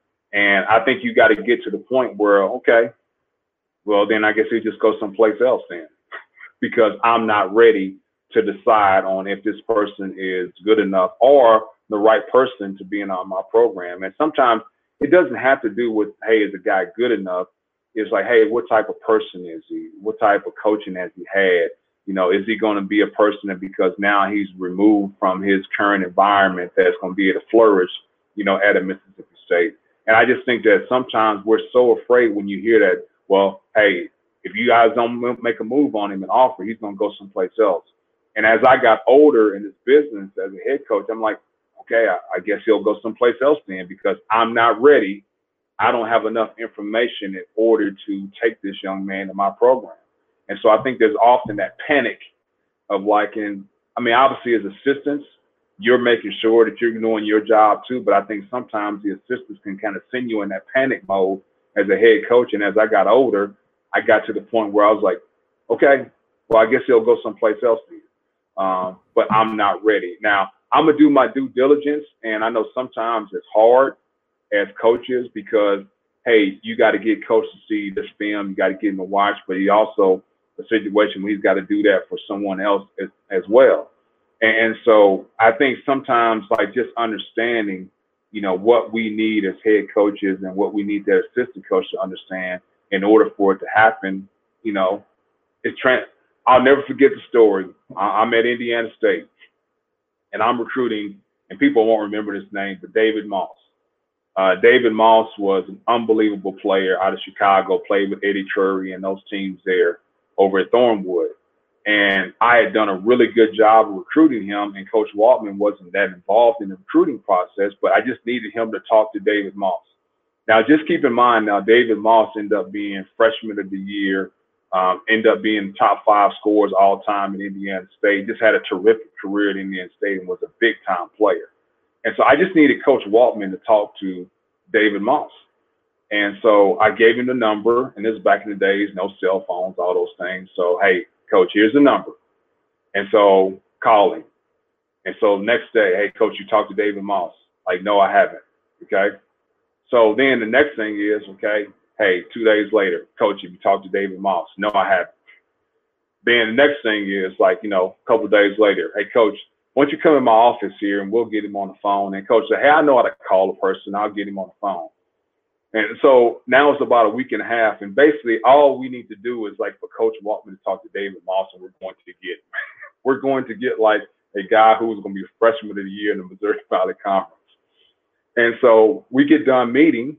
And I think you got to get to the point where, okay, well, then I guess we just go someplace else then, because I'm not ready to decide on if this person is good enough or the right person to be in on my program. And sometimes it doesn't have to do with, hey, is the guy good enough? It's like, hey, what type of person is he? What type of coaching has he had? You know, is he going to be a person that because now he's removed from his current environment that's going to be able to flourish, you know, at a Mississippi State? And I just think that sometimes we're so afraid when you hear that, well, hey, if you guys don't make a move on him and offer, he's going to go someplace else. And as I got older in this business as a head coach, I'm like, okay, I, I guess he'll go someplace else then, because I'm not ready. I don't have enough information in order to take this young man to my program. And so I think there's often that panic of like, in, I mean, obviously as assistants, you're making sure that you're doing your job too. But I think sometimes the assistants can kind of send you in that panic mode as a head coach. And as I got older, I got to the point where I was like, okay, well, I guess he'll go someplace else then. Um, but I'm not ready. Now, I'm going to do my due diligence. And I know sometimes it's hard as coaches because, hey, you got to get coach to see this film. You got to get him to watch. But he also, a situation where he's got to do that for someone else as, as well. And, and so I think sometimes like just understanding, you know, what we need as head coaches and what we need their assistant coach to understand in order for it to happen, you know, it's trans. I'll never forget the story. I'm at Indiana State, and I'm recruiting, and people won't remember this name, but David Moss. Uh, David Moss was an unbelievable player out of Chicago, played with Eddie Drury and those teams there over at Thornwood. And I had done a really good job of recruiting him, and Coach Waltman wasn't that involved in the recruiting process, but I just needed him to talk to David Moss. Now, just keep in mind now, David Moss ended up being freshman of the year, Um, ended up being top five scorers all time in Indiana State. Just had a terrific career at Indiana State and was a big time player. And so I just needed Coach Waltman to talk to David Moss. And so I gave him the number, and this is back in the days, no cell phones, all those things. So, hey, Coach, here's the number. And so call him. And so next day, hey, Coach, you talked to David Moss. Like, no, I haven't. Okay. So then the next thing is, okay, hey, two days later, Coach, if you talked to David Moss, no, I haven't. Then the next thing is like, you know, a couple of days later, hey, Coach, why don't you come in my office here and we'll get him on the phone. And Coach said, hey, I know how to call a person. I'll get him on the phone. And so now it's about a week and a half. And basically all we need to do is like for Coach Waltman to talk to David Moss, and we're going to get, we're going to get like a guy who's going to be a freshman of the year in the Missouri Valley Conference. And so we get done meeting.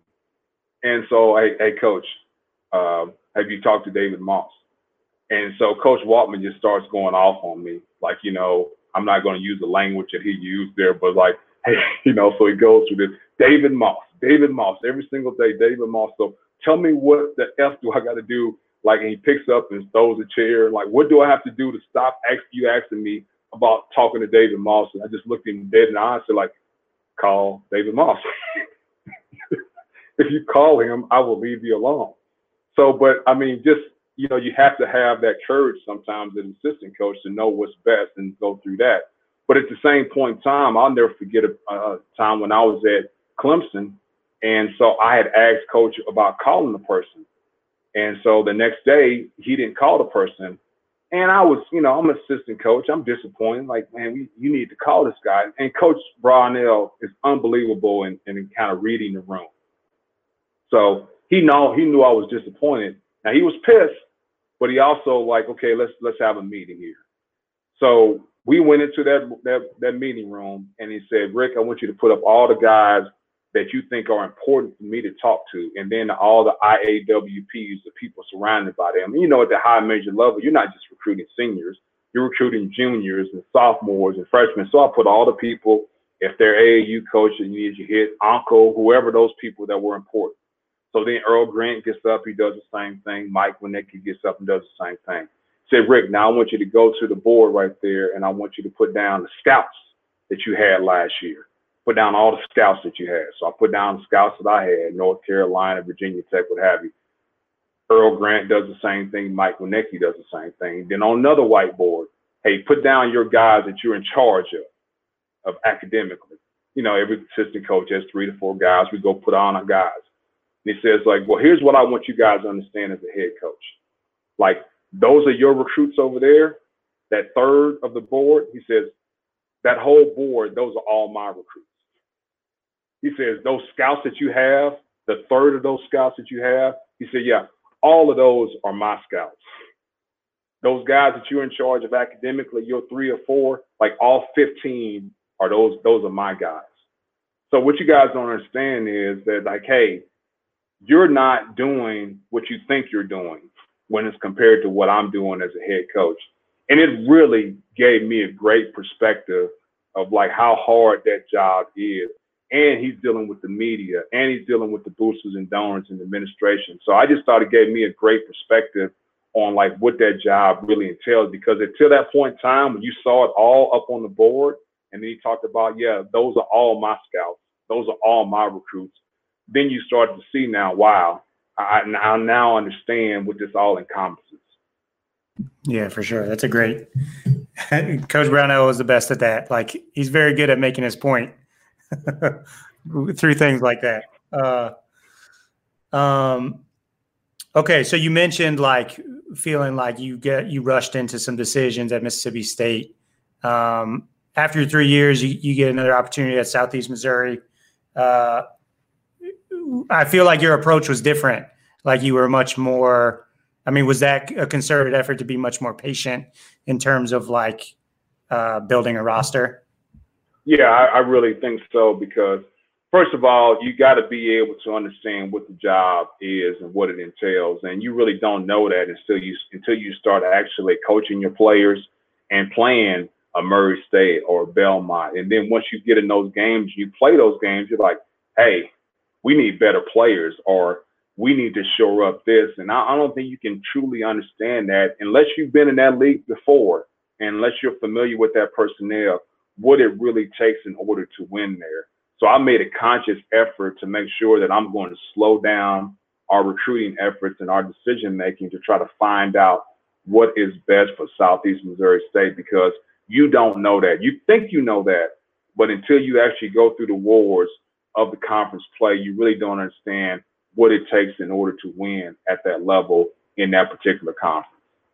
And so, hey, hey Coach, uh, have you talked to David Moss? And so Coach Waltman just starts going off on me. Like, you know, I'm not going to use the language that he used there, but like, hey, you know, so he goes through this, David Moss, David Moss, every single day, David Moss. So tell me what the F do I got to do? Like, and he picks up and throws a chair. Like, what do I have to do to stop asking you asking me about talking to David Moss? And I just looked him dead in the eye and said, like, call David Moss. If you call him, I will leave you alone. So, but I mean, just, you know, you have to have that courage sometimes as an assistant coach to know what's best and go through that. But at the same point in time, I'll never forget a, a time when I was at Clemson. And so I had asked Coach about calling the person. And so the next day, he didn't call the person. And I was, you know, I'm an assistant coach. I'm disappointed. Like, man, we, you need to call this guy. And Coach Brownell is unbelievable in, in kind of reading the room. So he know he knew I was disappointed. Now he was pissed, but he also like, okay, let's let's have a meeting here. So we went into that that that meeting room, and he said, Rick, I want you to put up all the guys that you think are important for me to talk to, and then all the I A W Ps, the people surrounded by them. And you know, at the high major level, you're not just recruiting seniors, you're recruiting juniors and sophomores and freshmen. So I put all the people, if they're A A U coach and you need your hit, uncle, whoever those people that were important. So then Earl Grant gets up, he does the same thing. Mike Winnicki gets up and does the same thing. Say, Rick, now I want you to go to the board right there, and I want you to put down the scouts that you had last year. Put down all the scouts that you had. So I put down the scouts that I had, North Carolina, Virginia Tech, what have you. Earl Grant does the same thing. Mike Winnicki does the same thing. Then on another whiteboard, hey, put down your guys that you're in charge of, of academically. You know, every assistant coach has three to four guys. We go put on our guys. And he says, like, well, here's what I want you guys to understand as a head coach. Like, those are your recruits over there, that third of the board. He says, that whole board, those are all my recruits. He says, those scouts that you have, the third of those scouts that you have, he said, yeah, all of those are my scouts. Those guys that you're in charge of academically, you're three or four, like all fifteen are those, those are my guys. So what you guys don't understand is that, like, hey, you're not doing what you think you're doing when it's compared to what I'm doing as a head coach. And it really gave me a great perspective of like how hard that job is. And he's dealing with the media, and he's dealing with the boosters and donors and administration. So I just thought it gave me a great perspective on like what that job really entails, because until that point in time when you saw it all up on the board, and then he talked about, yeah, those are all my scouts, those are all my recruits, then you start to see now, wow, I, I now understand what this all encompasses. Yeah, for sure. That's a great – Coach Brownell was the best at that. Like, he's very good at making his point through things like that. Uh, um, okay, so you mentioned like feeling like you get you rushed into some decisions at Mississippi State. Um, after your three years, you, you get another opportunity at Southeast Missouri. Uh, I feel like your approach was different. Like you were much more – I mean, was that a concerted effort to be much more patient in terms of like uh, building a roster? Yeah, I, I really think so, because first of all, you got to be able to understand what the job is and what it entails, and you really don't know that until you until you start actually coaching your players and playing a Murray State or a Belmont. And then once you get in those games, you play those games, you're like, hey, we need better players, or we need to shore up this. And I, I don't think you can truly understand that unless you've been in that league before, and unless you're familiar with that personnel, what it really takes in order to win there. So I made a conscious effort to make sure that I'm going to slow down our recruiting efforts and our decision making to try to find out what is best for Southeast Missouri State, because you don't know that. You think you know that, but until you actually go through the wars of the conference play, you really don't understand what it takes in order to win at that level in that particular conference.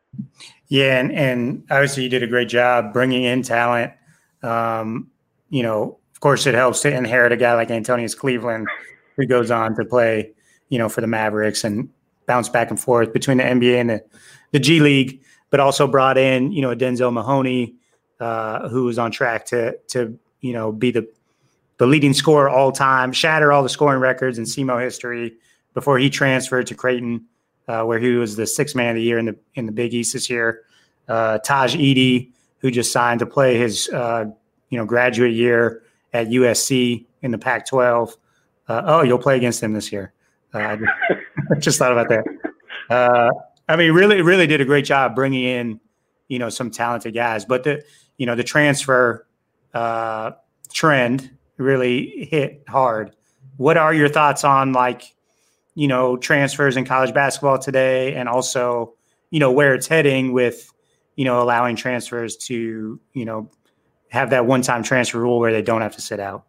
Yeah, and, and obviously you did a great job bringing in talent. Um, you know, of course, it helps to inherit a guy like Antonius Cleveland, who goes on to play, you know, for the Mavericks and bounce back and forth between the N B A and the, the G League, but also brought in, you know, Denzel Mahoney, uh, who was on track to, to, you know, be the, the leading scorer all time, shatter all the scoring records in S E M O history before he transferred to Creighton, uh, where he was the sixth man of the year in the, in the Big East this year. Uh, Taj Edey, who just signed to play his, uh, you know, graduate year at U S C in the Pac twelve. Uh, oh, you'll play against him this year. Uh, I just, just thought about that. Uh, I mean, really, really did a great job bringing in, you know, some talented guys. But the, you know, the transfer uh, trend really hit hard. What are your thoughts on, like, you know, transfers in college basketball today, and also, you know, where it's heading with, you know, allowing transfers to, you know, have that one-time transfer rule where they don't have to sit out?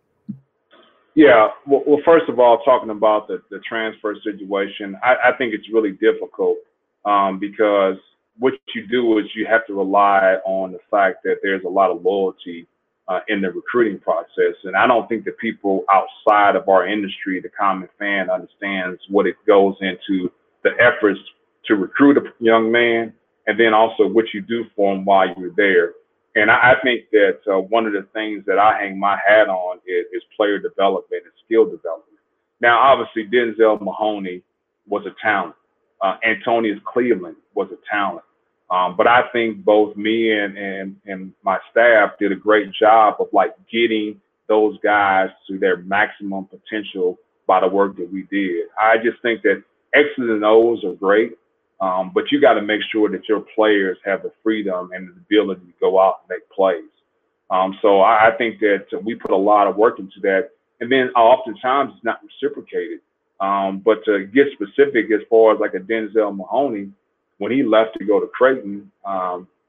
Yeah. Well, well first of all, talking about the, the transfer situation, I, I think it's really difficult um, because what you do is you have to rely on the fact that there's a lot of loyalty uh, in the recruiting process. And I don't think that people outside of our industry, the common fan, understands what it goes into the efforts to recruit a young man, and then also what you do for him while you're there. And I, I think that uh, one of the things that I hang my hat on is, is player development and skill development. Now, obviously, Denzel Mahoney was a talent. Uh, Antonius Cleveland was a talent. Um, but I think both me and, and, and my staff did a great job of like getting those guys to their maximum potential by the work that we did. I just think that X's and O's are great. Um, but you got to make sure that your players have the freedom and the ability to go out and make plays. Um, so I, I think that we put a lot of work into that. And then oftentimes it's not reciprocated. Um, but to get specific as far as like a Denzel Mahoney, when he left to go to Creighton, um,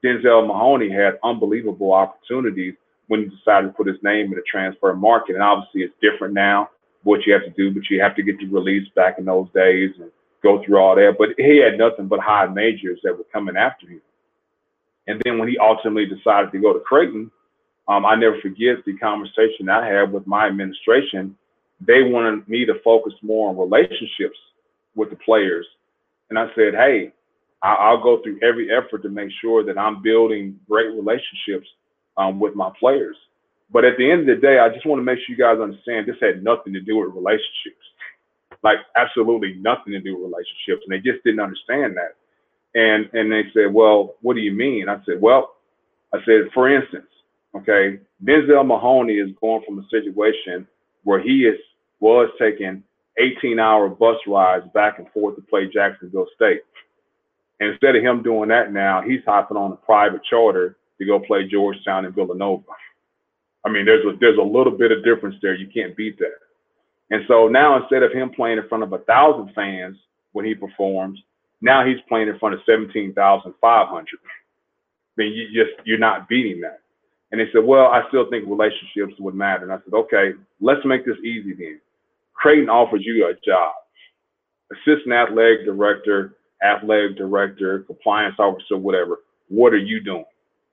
Denzel Mahoney had unbelievable opportunities when he decided to put his name in the transfer market. And obviously it's different now, what you have to do, but you have to get the release back in those days and go through all that. But he had nothing but high majors that were coming after him. And then when he ultimately decided to go to Creighton, um, I never forget the conversation I had with my administration. They wanted me to focus more on relationships with the players. And I said, hey, I'll go through every effort to make sure that I'm building great relationships um, with my players. But at the end of the day, I just want to make sure you guys understand this had nothing to do with relationships, like absolutely nothing to do with relationships. And they just didn't understand that. And and they said, well, what do you mean? I said, well, I said, for instance, okay, Denzel Mahoney is going from a situation where he is was taking eighteen hour bus rides back and forth to play Jacksonville State. And instead of him doing that now, he's hopping on a private charter to go play Georgetown and Villanova. I mean, there's a, there's a little bit of difference there. You can't beat that. And so now instead of him playing in front of a thousand fans when he performs, now he's playing in front of seventeen thousand five hundred. I mean, you just, you're not beating that. And they said, well, I still think relationships would matter. And I said, okay, let's make this easy then. Creighton offers you a job, assistant athletic director, athletic director, compliance officer, whatever. What are you doing?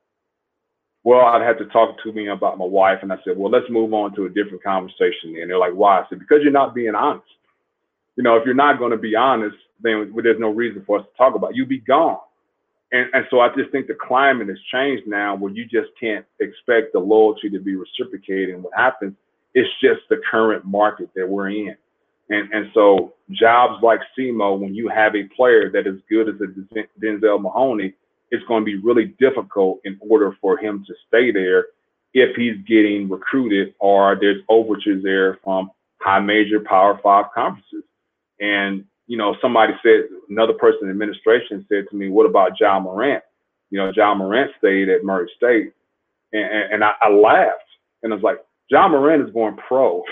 Well, I'd have to talk to me about my wife. And I said, well, let's move on to a different conversation. And they're like, why? I said, because you're not being honest. You know, if you're not going to be honest, then there's no reason for us to talk about it. You'll be gone. And, and so I just think the climate has changed now where you just can't expect the loyalty to be reciprocated. And what happens, it's just the current market that we're in. And, and so jobs like S E M O, when you have a player that is good as a Denzel Mahoney, it's going to be really difficult in order for him to stay there if he's getting recruited or there's overtures there from high major Power Five conferences. And, you know, somebody said, another person in the administration said to me, what about Ja Morant? You know, Ja Morant stayed at Murray State. And, and, and I, I laughed. And I was like, Ja Morant is going pro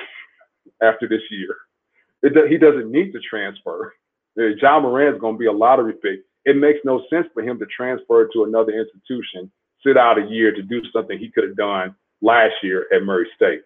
after this year. It, he doesn't need to transfer. Ja Morant is going to be a lottery pick. It makes no sense for him to transfer to another institution, sit out a year to do something he could have done last year at Murray State.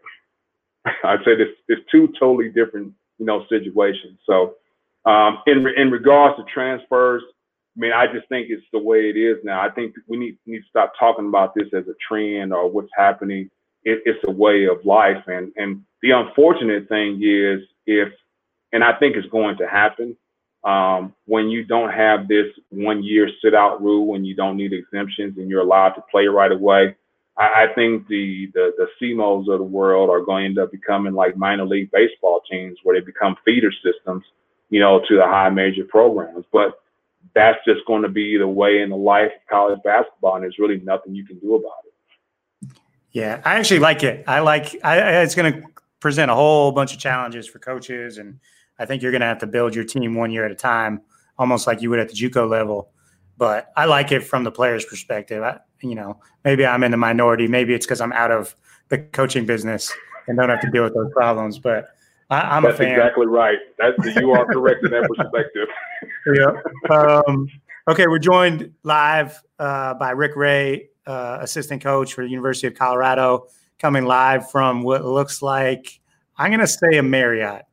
I'd say this it's two totally different, you know, situations. So um, in in regards to transfers, I mean, I just think it's the way it is now. I think we need need to stop talking about this as a trend or what's happening. It, it's a way of life, and and the unfortunate thing is if, and I think it's going to happen. Um, when you don't have this one year sit out rule, when you don't need exemptions and you're allowed to play right away, I, I think the, the, the C M Os of the world are going to end up becoming like minor league baseball teams where they become feeder systems, you know, to the high major programs. But that's just going to be the way in the life of college basketball. And there's really nothing you can do about it. Yeah, I actually like it. I like, I, it's going to present a whole bunch of challenges for coaches, and I think you're going to have to build your team one year at a time, almost like you would at the JUCO level. But I like it from the player's perspective. I, you know, maybe I'm in the minority. Maybe it's because I'm out of the coaching business and don't have to deal with those problems. But I, I'm That's a fan. That's exactly right. That's, you are correct in that perspective. Yeah. Um, okay, we're joined live uh, by Rick Ray, uh, assistant coach for the University of Colorado, coming live from what looks like, I'm going to say a Marriott.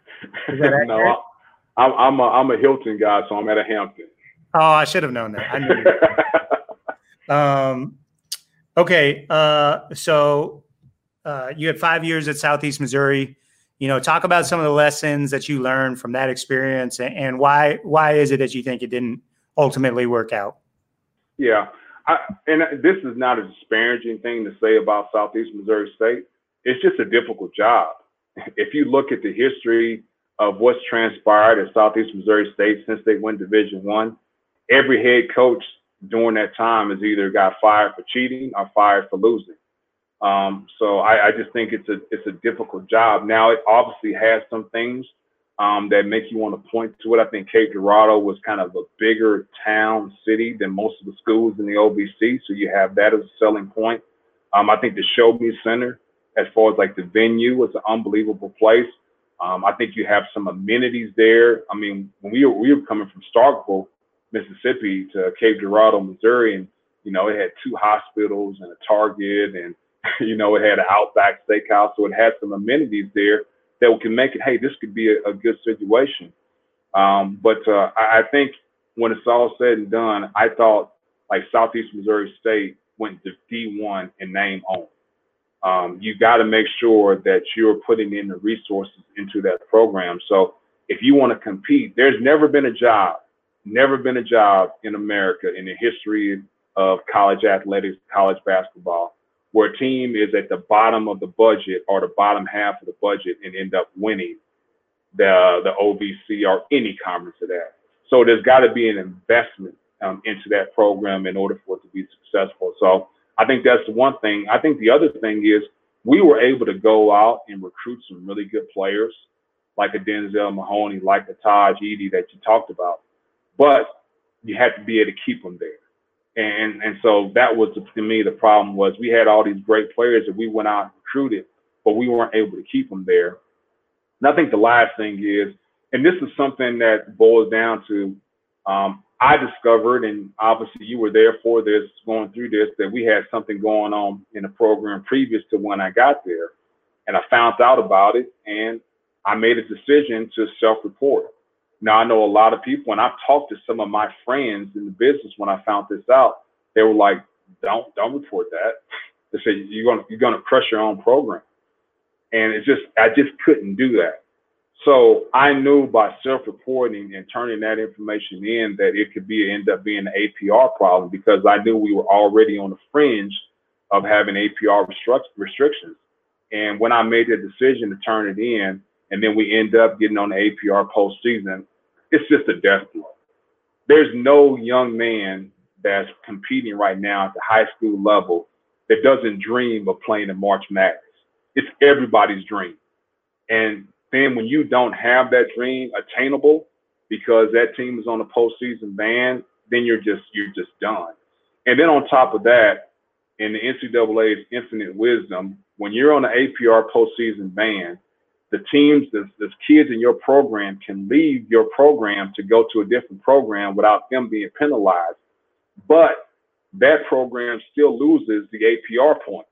No, I'm I'm a, I'm a Hilton guy, so I'm at a Hampton. Oh, I should have known that. I knew that. um, okay, uh, so uh, you had five years at Southeast Missouri. You know, talk about some of the lessons that you learned from that experience, and, and why why is it that you think it didn't ultimately work out? Yeah, I, and this is not a disparaging thing to say about Southeast Missouri State. It's just a difficult job. If you look at the history of what's transpired at Southeast Missouri State since they went Division One, every head coach during that time has either got fired for cheating or fired for losing. Um, so I, I just think it's a it's a difficult job. Now it obviously has some things um, that make you want to point to it. I think Cape Girardeau was kind of a bigger town city than most of the schools in the O V C, so you have that as a selling point. Um, I think the Show Me Center, as far as like the venue, was an unbelievable place. Um, I think you have some amenities there. I mean, when we were, we were coming from Starkville, Mississippi to Cape Girardeau, Missouri, and You know, it had two hospitals and a Target, and you know, it had an Outback Steakhouse, so it had some amenities there that can make it, hey, this could be a, a good situation. Um, but uh, I, I think when it's all said and done, I thought like Southeast Missouri State went to D one in name only. Um, you got to make sure that you're putting in the resources into that program. So if you want to compete, there's never been a job, never been a job in America in the history of college athletics, college basketball, where a team is at the bottom of the budget or the bottom half of the budget and end up winning the the O V C or any conference of that. So there's got to be an investment um, into that program in order for it to be successful. So I think that's the one thing. I think the other thing is we were able to go out and recruit some really good players, like a Denzel Mahoney, like a Taj Edey that you talked about. But you had to be able to keep them there. And and so that was, to me, the problem was we had all these great players that we went out and recruited, but we weren't able to keep them there. And I think the last thing is, and this is something that boils down to, um, I discovered, and obviously you were there for this, going through this, that we had something going on in the program previous to when I got there. And I found out about it, and I made a decision to self-report. Now, I know a lot of people, and I've talked to some of my friends in the business when I found this out, they were like, don't, don't report that. They said, you're going to, you're going to crush your own program. And it just, I just couldn't do that. So I knew by self-reporting and turning that information in that it could be, end up being an A P R problem, because I knew we were already on the fringe of having A P R restric- restrictions. And when I made the decision to turn it in, and then we end up getting on the A P R postseason, it's just a death blow. There's no young man that's competing right now at the high school level that doesn't dream of playing in March Madness. It's everybody's dream. And then when you don't have that dream attainable because that team is on a postseason ban, then you're just you're just done. And then on top of that, in the N C double A's infinite wisdom, when you're on the A P R postseason ban, the teams, the, the kids in your program can leave your program to go to a different program without them being penalized. But that program still loses the A P R points.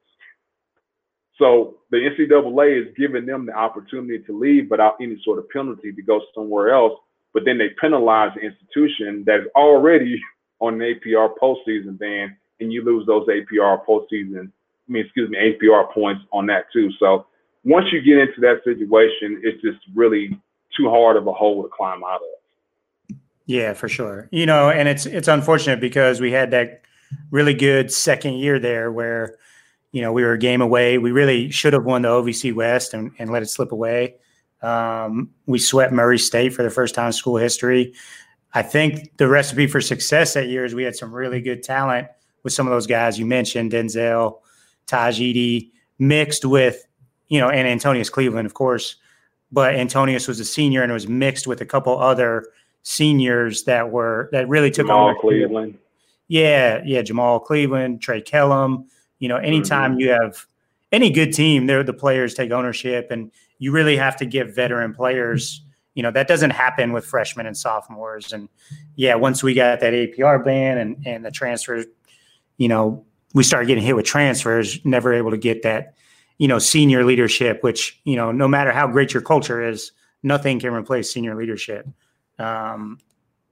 So the N C double A is giving them the opportunity to leave without any sort of penalty to go somewhere else. But then they penalize the institution that is already on an A P R postseason ban, and you lose those A P R postseason, I mean, excuse me, A P R points on that too. So once you get into that situation, it's just really too hard of a hole to climb out of. Yeah, for sure. You know, and it's it's unfortunate because we had that really good second year there where, you know, we were a game away. We really should have won the O V C West and, and let it slip away. Um, we swept Murray State for the first time in school history. I think the recipe for success that year is we had some really good talent with some of those guys you mentioned, Denzel, Taj Edey, mixed with, you know, and Antonius Cleveland, of course. But Antonius was a senior, and it was mixed with a couple other seniors that were that really took Jamal ownership. Cleveland. Yeah, yeah, Jamal Cleveland, Trey Kellum. You know, anytime mm-hmm. you have any good team, they're the players take ownership, and you really have to give veteran players. You know, that doesn't happen with freshmen and sophomores. And yeah, once we got that A P R ban and and the transfers, you know, we started getting hit with transfers, never able to get that, you know, senior leadership, which, you know, no matter how great your culture is, nothing can replace senior leadership. Um,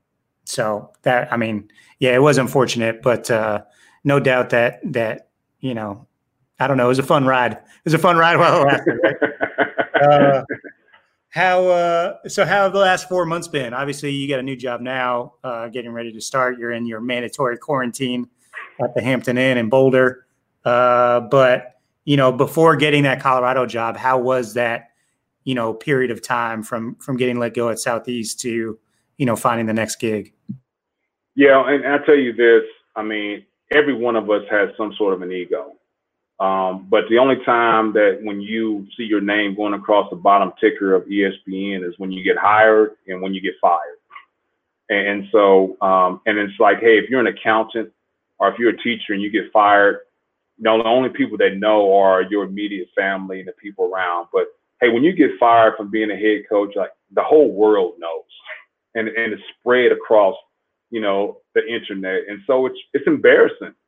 so that, I mean, yeah, it was unfortunate, but uh, no doubt that, that, you know, I don't know, it was a fun ride. It was a fun ride while it lasted, right? uh, how, uh, so how have the last four months been? Obviously you got a new job now, uh, getting ready to start. You're in your mandatory quarantine at the Hampton Inn in Boulder. Uh, but, you know, before getting that Colorado job, how was that, you know, period of time from, from getting let go at Southeast to, you know, finding the next gig? Yeah. And I tell you this, I mean, every one of us has some sort of an ego. Um, but the only time that when you see your name going across the bottom ticker of E S P N is when you get hired and when you get fired. And so, um, and it's like, hey, if you're an accountant or if you're a teacher and you get fired, you know, the only people that know are your immediate family and the people around. But hey, when you get fired from being a head coach, like the whole world knows, and and it's spread across, you know, the internet. And so it's it's embarrassing.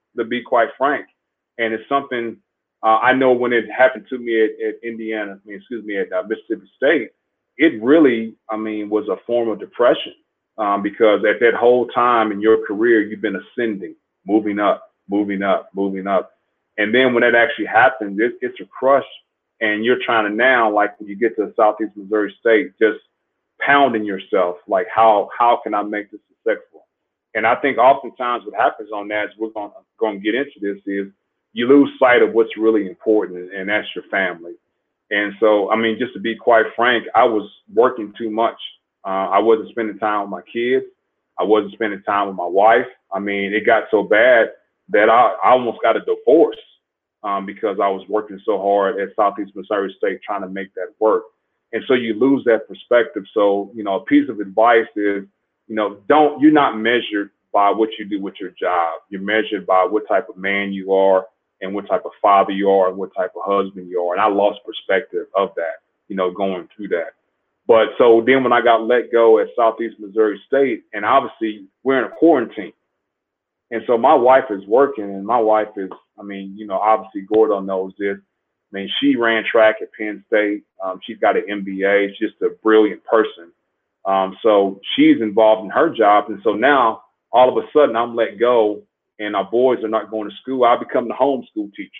to be quite frank. And it's something uh, I know when it happened to me at, at Indiana, I mean, excuse me, at uh, Mississippi State, it really, I mean, was a form of depression um, because at that whole time in your career, you've been ascending, moving up, moving up, moving up. And then when that actually happens, it, it's a crush. And you're trying to now, like when you get to Southeast Missouri State, just pounding yourself, like how how can I make this successful? And I think oftentimes what happens on that is we're going going to get into this is you lose sight of what's really important, and that's your family. And so, I mean, just to be quite frank, I was working too much. Uh, I wasn't spending time with my kids. I wasn't spending time with my wife. I mean, it got so bad that I, I almost got a divorce um, because I was working so hard at Southeast Missouri State trying to make that work. And so you lose that perspective. So, you know, a piece of advice is, you know, don't, you're not measured by what you do with your job. You're measured by what type of man you are and what type of father you are and what type of husband you are. And I lost perspective of that, you know, going through that. But so then when I got let go at Southeast Missouri State, and obviously we're in a quarantine. And so my wife is working, and my wife is, I mean, you know, obviously Gordo knows this. I mean, she ran track at Penn State. Um, she's got an M B A. She's just a brilliant person. Um, so she's involved in her job. And so now all of a sudden I'm let go and our boys are not going to school. I become the homeschool teacher.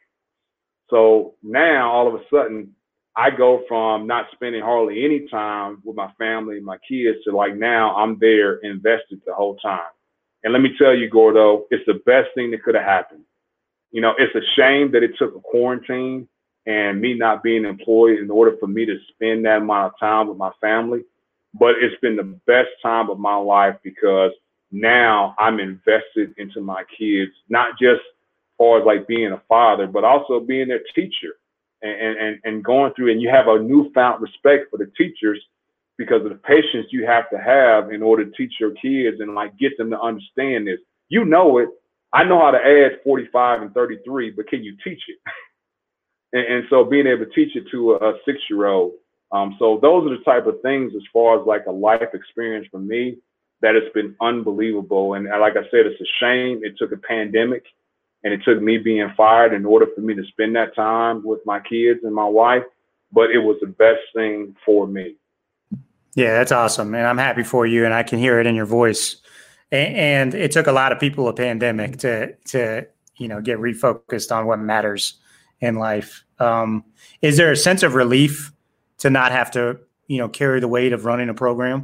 So now all of a sudden I go from not spending hardly any time with my family and my kids to like now I'm there invested the whole time. And let me tell you, Gordo, it's the best thing that could have happened. You know, it's a shame that it took a quarantine and me not being employed in order for me to spend that amount of time with my family. But it's been the best time of my life because now I'm invested into my kids, not just as far as like being a father, but also being their teacher and, and, and going through. And you have a newfound respect for the teachers because of the patience you have to have in order to teach your kids and like get them to understand this. You know it. I know how to add forty-five and thirty-three, but can you teach it? and, and so being able to teach it to a, a six-year-old. Um, so those are the type of things as far as like a life experience for me that has been unbelievable. And like I said, it's a shame it took a pandemic and it took me being fired in order for me to spend that time with my kids and my wife. But it was the best thing for me. Yeah, that's awesome. And I'm happy for you. And I can hear it in your voice. And it took a lot of people a pandemic to, to you know, get refocused on what matters in life. Um, is there a sense of relief to not have to, you know, carry the weight of running a program?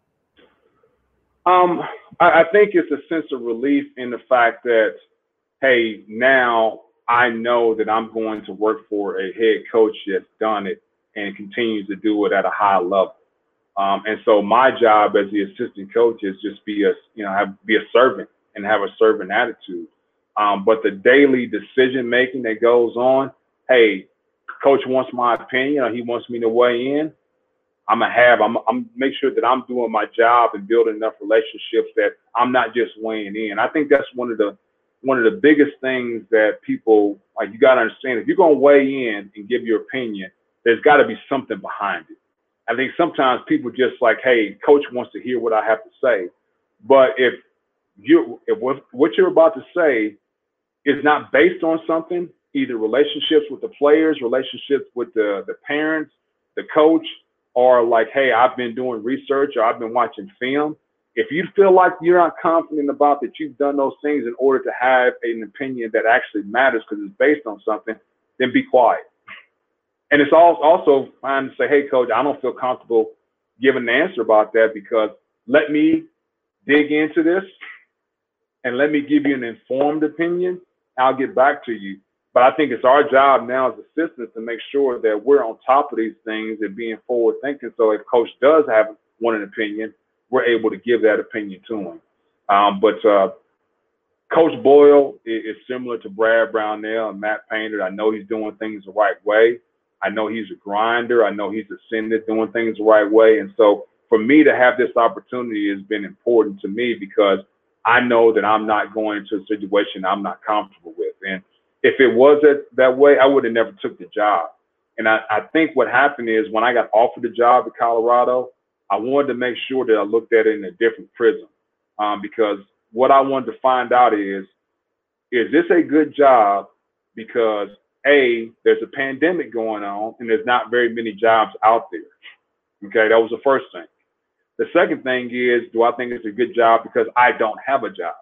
Um, I, I think it's a sense of relief in the fact that, hey, now I know that I'm going to work for a head coach that's done it and continues to do it at a high level. Um, and so my job as the assistant coach is just be a, you know, have, be a servant and have a servant attitude. Um, but the daily decision making that goes on, hey, coach wants my opinion or he wants me to weigh in. I'm gonna have, I'm, I'm make sure that I'm doing my job and building enough relationships that I'm not just weighing in. I think that's one of the, one of the biggest things that people, like, you got to understand, if you're going to weigh in and give your opinion, there's got to be something behind it. I think sometimes people just like, hey, coach wants to hear what I have to say. But if you, if what, what you're about to say is not based on something, either relationships with the players, relationships with the, the parents, the coach, or like, hey, I've been doing research or I've been watching film. If you feel like you're not confident about that you've done those things in order to have an opinion that actually matters because it's based on something, then be quiet. And it's also fine to say, hey, coach, I don't feel comfortable giving an answer about that because let me dig into this and let me give you an informed opinion. I'll get back to you. But I think it's our job now as assistants to make sure that we're on top of these things and being forward thinking. So if coach does have one an opinion, we're able to give that opinion to him. Um, but uh, Coach Boyle is, is similar to Brad Brownell and Matt Painter. I know he's doing things the right way. I know he's a grinder. I know he's ascended doing things the right way. And so for me to have this opportunity has been important to me because I know that I'm not going into a situation I'm not comfortable with. And if it was that, that way, I would have never took the job. And I, I think what happened is when I got offered the job at Colorado, I wanted to make sure that I looked at it in a different prism um, because what I wanted to find out is is this a good job because A, there's a pandemic going on and there's not very many jobs out there. Okay, that was the first thing. The second thing is, do I think it's a good job because I don't have a job?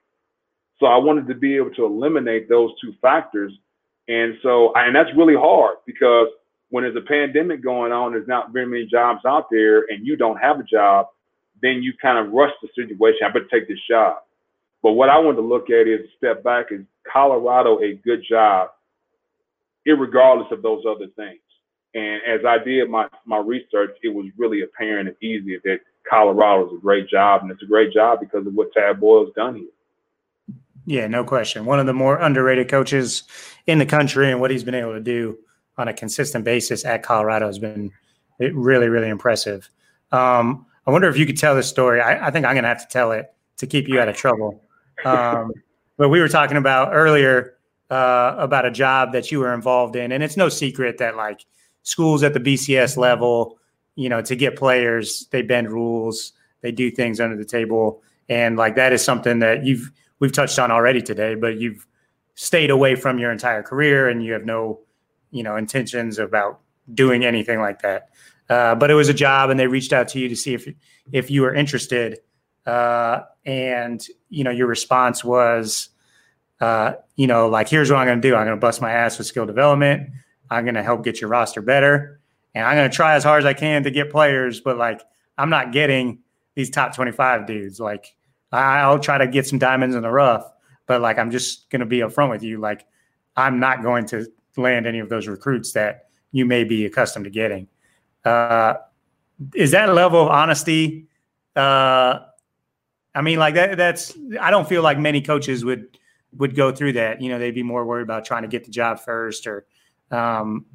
So I wanted to be able to eliminate those two factors. And so, and that's really hard because when there's a pandemic going on, there's not very many jobs out there and you don't have a job, then you kind of rush the situation. I better take this job. But what I want to look at is step back. Is Colorado a good job, irregardless of those other things? And as I did my, my research, it was really apparent and easy that Colorado is a great job. And it's a great job because of what Tad Boyle's done here. Yeah, no question. One of the more underrated coaches in the country, and what he's been able to do on a consistent basis at Colorado has been really, really impressive. Um, I wonder if you could tell this story. I, I think I'm going to have to tell it to keep you out of trouble. Um, but we were talking about earlier uh, about a job that you were involved in, and it's no secret that like schools at the B C S level, you know, to get players, they bend rules, they do things under the table, and like that is something that you've we've touched on already today. But you've stayed away from your entire career, and you have no, you know, intentions about doing anything like that. Uh, but it was a job, and they reached out to you to see if if you were interested. Uh, and, you know, your response was, uh, you know, like, here's what I'm going to do. I'm going to bust my ass with skill development. I'm going to help get your roster better. And I'm going to try as hard as I can to get players. But, like, I'm not getting these top twenty-five dudes. Like, I'll try to get some diamonds in the rough. But, like, I'm just going to be upfront with you. Like, I'm not going to land any of those recruits that you may be accustomed to getting. Uh, is that level of honesty uh, – I mean, like that, that's, I don't feel like many coaches would, would go through that. You know, they'd be more worried about trying to get the job first, or um,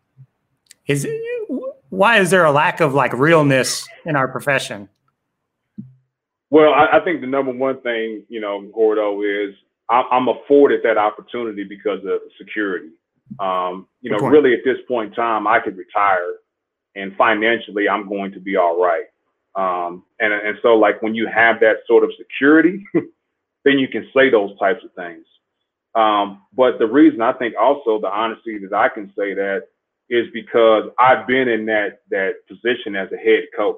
is, why is there a lack of like realness in our profession? Well, I, I think the number one thing, you know, Gordo, is I, I'm afforded that opportunity because of security. Um, you know, really at this point in time, I could retire and financially I'm going to be all right. Um, and, and so like when you have that sort of security, then you can say those types of things. Um, but the reason I think also the honesty that I can say that is because I've been in that, that position as a head coach.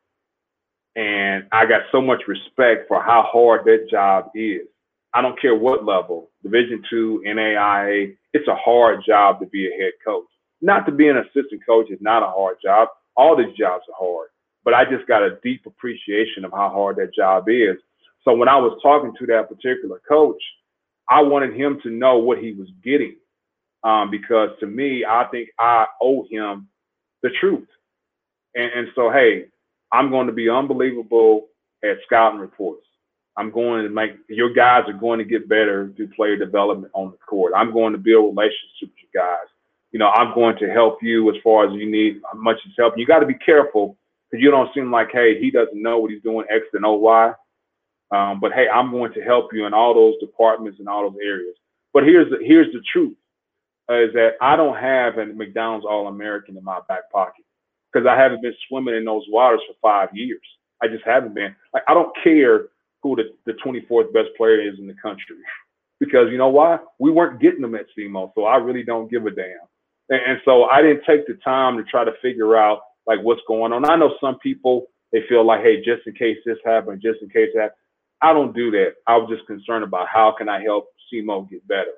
And I got so much respect for how hard that job is. I don't care what level, Division two, N A I A, it's a hard job to be a head coach. Not to be an assistant coach is not a hard job. All these jobs are hard. But I just got a deep appreciation of how hard that job is. So when I was talking to that particular coach, I wanted him to know what he was getting. Um, because to me, I think I owe him the truth. And, and so, hey, I'm going to be unbelievable at scouting reports. I'm going to make, your guys are going to get better through player development on the court. I'm going to build relationships with you guys. You know, I'm going to help you as far as you need, how much is help. You got to be careful because you don't seem like, hey, he doesn't know what he's doing, X and O, Y. Um, but, hey, I'm going to help you in all those departments and all those areas. But here's the, here's the truth, uh, is that I don't have a McDonald's All-American in my back pocket because I haven't been swimming in those waters for five years. I just haven't been. Like, I don't care who the, the twenty-fourth best player is in the country because you know why? We weren't getting them at S E M O, so I really don't give a damn. And, and so I didn't take the time to try to figure out, like, what's going on. I know some people, they feel like, hey, just in case this happened, just in case that. I don't do that. I was just concerned about how can I help S E M O get better.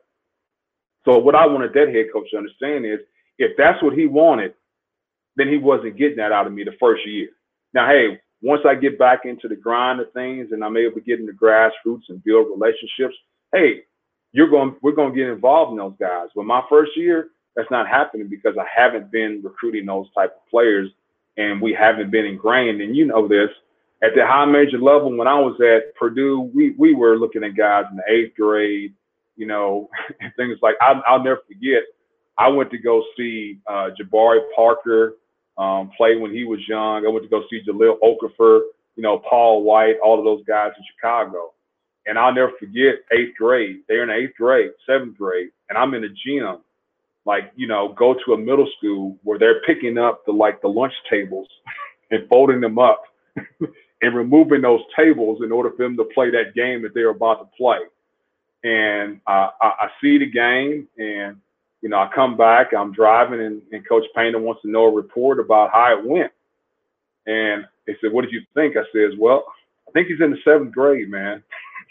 So what I wanted that head coach to understand is if that's what he wanted, then he wasn't getting that out of me the first year. Now, hey, once I get back into the grind of things and I'm able to get in the grassroots and build relationships, hey, you're going, we're going to get involved in those guys. But my first year, that's not happening because I haven't been recruiting those type of players and we haven't been ingrained. And you know this, at the high major level, when I was at Purdue, we, we were looking at guys in the eighth grade, you know, and things like, I'll, I'll never forget, I went to go see uh, Jabari Parker um, play when he was young. I went to go see Jahlil Okafor, you know, Paul White, all of those guys in Chicago. And I'll never forget eighth grade. They're in eighth grade, seventh grade, and I'm in the gym, like, you know, go to a middle school where they're picking up the, like, the lunch tables and folding them up and removing those tables in order for them to play that game that they're about to play. And uh, I, I see the game, and you know, I come back, I'm driving, and, and Coach Painter wants to know a report about how it went. And he said, "What did you think?" I says, "Well, I think he's in the seventh grade, man.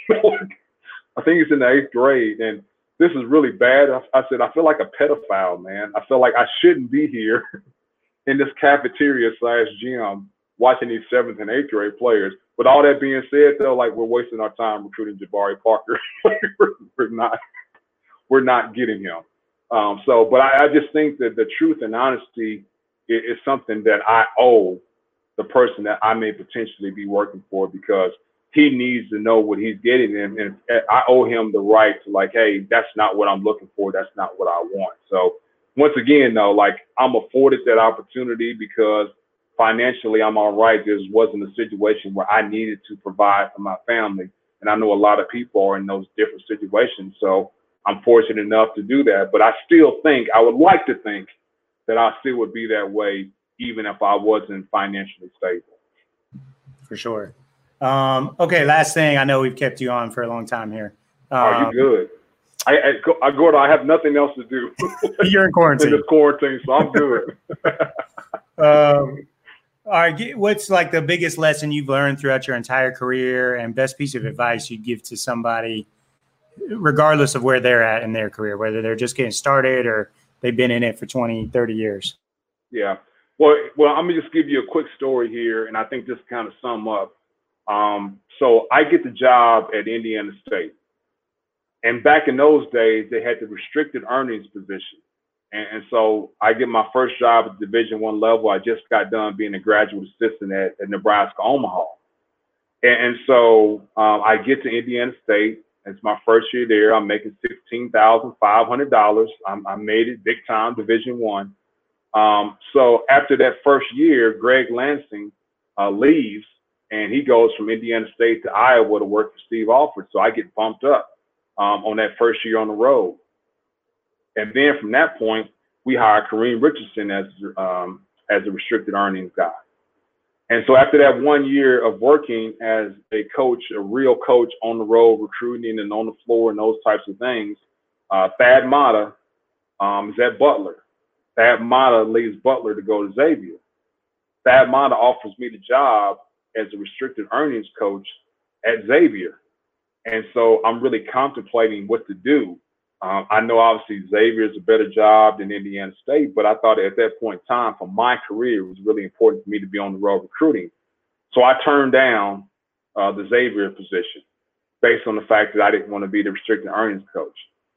I think he's in the eighth grade, and this is really bad." I, I said, "I feel like a pedophile, man. I feel like I shouldn't be here in this cafeteria slash gym watching these seventh and eighth grade players." With all that being said, though, like, we're wasting our time recruiting Jabari Parker. we're, we're not, we're not getting him. Um, so, but I, I just think that the truth and honesty is, is something that I owe the person that I may potentially be working for, because he needs to know what he's getting, and, and I owe him the right to, like, hey, that's not what I'm looking for. That's not what I want. So once again, though, like, I'm afforded that opportunity because financially I'm all right. There wasn't a situation where I needed to provide for my family. And I know a lot of people are in those different situations. So I'm fortunate enough to do that. But I still think, I would like to think that I still would be that way even if I wasn't financially stable. For sure. Um, okay, last thing. I know we've kept you on for a long time here. Um, Are you good? I, I, I go to, I have nothing else to do. You're in quarantine. In this quarantine, so I'm good. um, all right, what's like the biggest lesson you've learned throughout your entire career, and best piece of advice you'd give to somebody, regardless of where they're at in their career, whether they're just getting started or they've been in it for twenty, thirty years? Yeah. Well, well, I'm gonna just give you a quick story here, and I think this kind of sum up. Um, so I get the job at Indiana State, and back in those days, they had the restricted earnings position. And, and so I get my first job at Division One level. I just got done being a graduate assistant at, at Nebraska Omaha. And, and so um, I get to Indiana State. It's my first year there. I'm making sixteen thousand five hundred dollars. I made it big time, Division One. Um, so after that first year, Greg Lansing uh, leaves, and he goes from Indiana State to Iowa to work for Steve Alford. So I get bumped up um, on that first year on the road. And then from that point, we hired Kareem Richardson as um, as a restricted earnings guy. And so after that one year of working as a coach, a real coach on the road, recruiting and on the floor and those types of things, uh, Thad Matta um, is at Butler. Thad Matta leaves Butler to go to Xavier. Thad Matta offers me the job as a restricted earnings coach at Xavier. And so I'm really contemplating what to do. Um, I know obviously Xavier is a better job than Indiana State, but I thought at that point in time for my career, it was really important for me to be on the road recruiting. So I turned down uh, the Xavier position based on the fact that I didn't want to be the restricted earnings coach.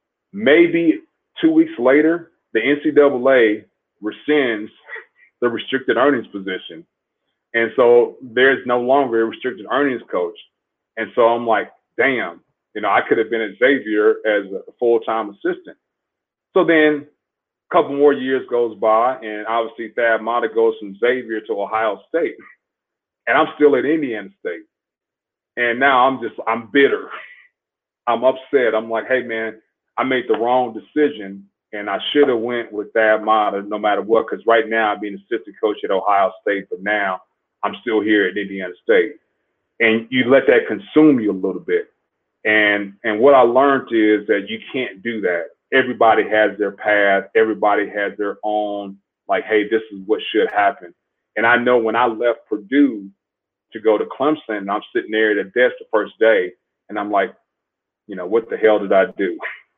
Maybe two weeks later, the N C double A rescinds the restricted earnings position. And so there's no longer a restricted earnings coach. And so I'm like, damn. You know, I could have been at Xavier as a full-time assistant. So then a couple more years goes by, and obviously Thad Matta goes from Xavier to Ohio State. And I'm still at Indiana State. And now I'm just, I'm bitter. I'm upset. I'm like, hey, man, I made the wrong decision, and I should have went with Thad Matta no matter what, because right now I'm being assistant coach at Ohio State, but now I'm still here at Indiana State. And you let that consume you a little bit. And and what I learned is that you can't do that. Everybody has their path. Everybody has their own, like, hey, this is what should happen. And I know when I left Purdue to go to Clemson, and I'm sitting there at a desk the first day, and I'm like, you know, what the hell did I do?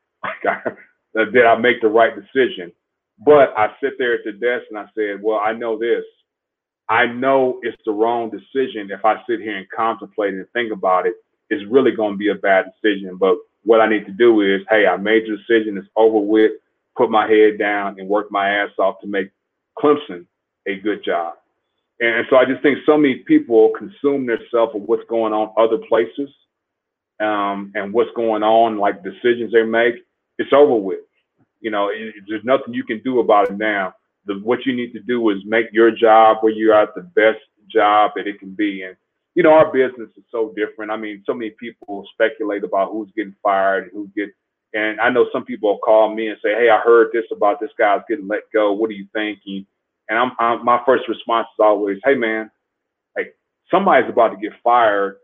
Did I make the right decision? But I sit there at the desk and I said, well, I know this. I know it's the wrong decision. If I sit here and contemplate and think about it, it's really going to be a bad decision. But what I need to do is, hey, I made the decision. It's over with. Put my head down and work my ass off to make Clemson a good job. And so I just think so many people consume themselves with what's going on other places um, and what's going on, like decisions they make. It's over with. You know, it, there's nothing you can do about it now. The, what you need to do is make your job where you're at the best job that it can be. And you know, our business is so different. I mean, so many people speculate about who's getting fired and who gets, and I know some people will call me and say, hey, I heard this about this guy's getting let go. What do you think? And I'm, I'm my first response is always, hey, man, like somebody's about to get fired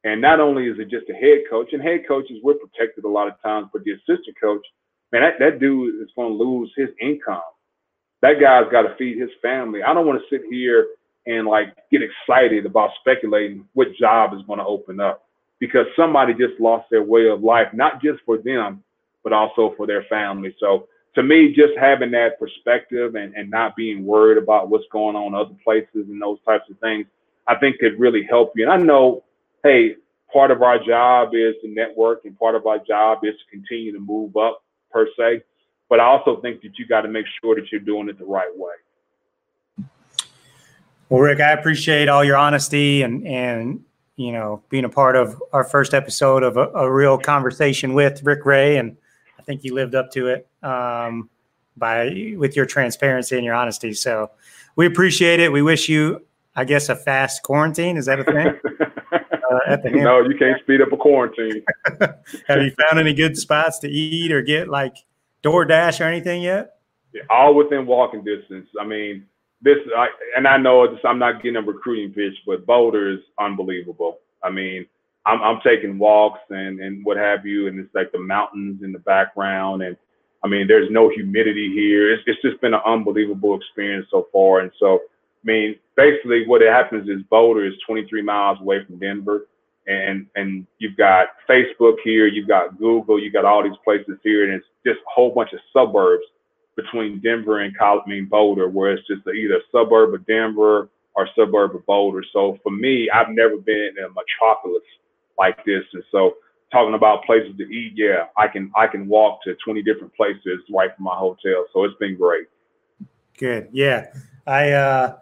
And not only is it just a head coach, and head coaches, we're protected a lot of times, but the assistant coach, man, that, that dude is going to lose his income. That guy's got to feed his family. I don't want to sit here and like get excited about speculating what job is going to open up, because somebody just lost their way of life, not just for them, but also for their family. So to me, just having that perspective and, and not being worried about what's going on in other places and those types of things, I think could really help you. And I know, hey, part of our job is to network, and part of our job is to continue to move up per se. But I also think that you got to make sure that you're doing it the right way. Well, Rick, I appreciate all your honesty and, and you know, being a part of our first episode of a, a real conversation with Rick Ray. And I think you lived up to it um, by with your transparency and your honesty. So we appreciate it. We wish you, I guess, a fast quarantine. Is that a thing? uh, at the no, you can't speed up a quarantine. Have you found any good spots to eat or get like DoorDash or anything yet? Yeah, all within walking distance. I mean, this, I, and I know this, I'm not getting a recruiting pitch, but Boulder is unbelievable. I mean, I'm, I'm taking walks and, and what have you, and it's like the mountains in the background. And I mean, there's no humidity here. It's, it's just been an unbelievable experience so far. And so, I mean, basically what happens is Boulder is twenty-three miles away from Denver. And, and you've got Facebook here, you've got Google, you've got all these places here, and it's just a whole bunch of suburbs between Denver and I mean, Boulder, where it's just either a suburb of Denver or a suburb of Boulder. So for me, I've never been in a metropolis like this. And so talking about places to eat, yeah, I can I can walk to twenty different places right from my hotel. So it's been great. Good. Yeah. I uh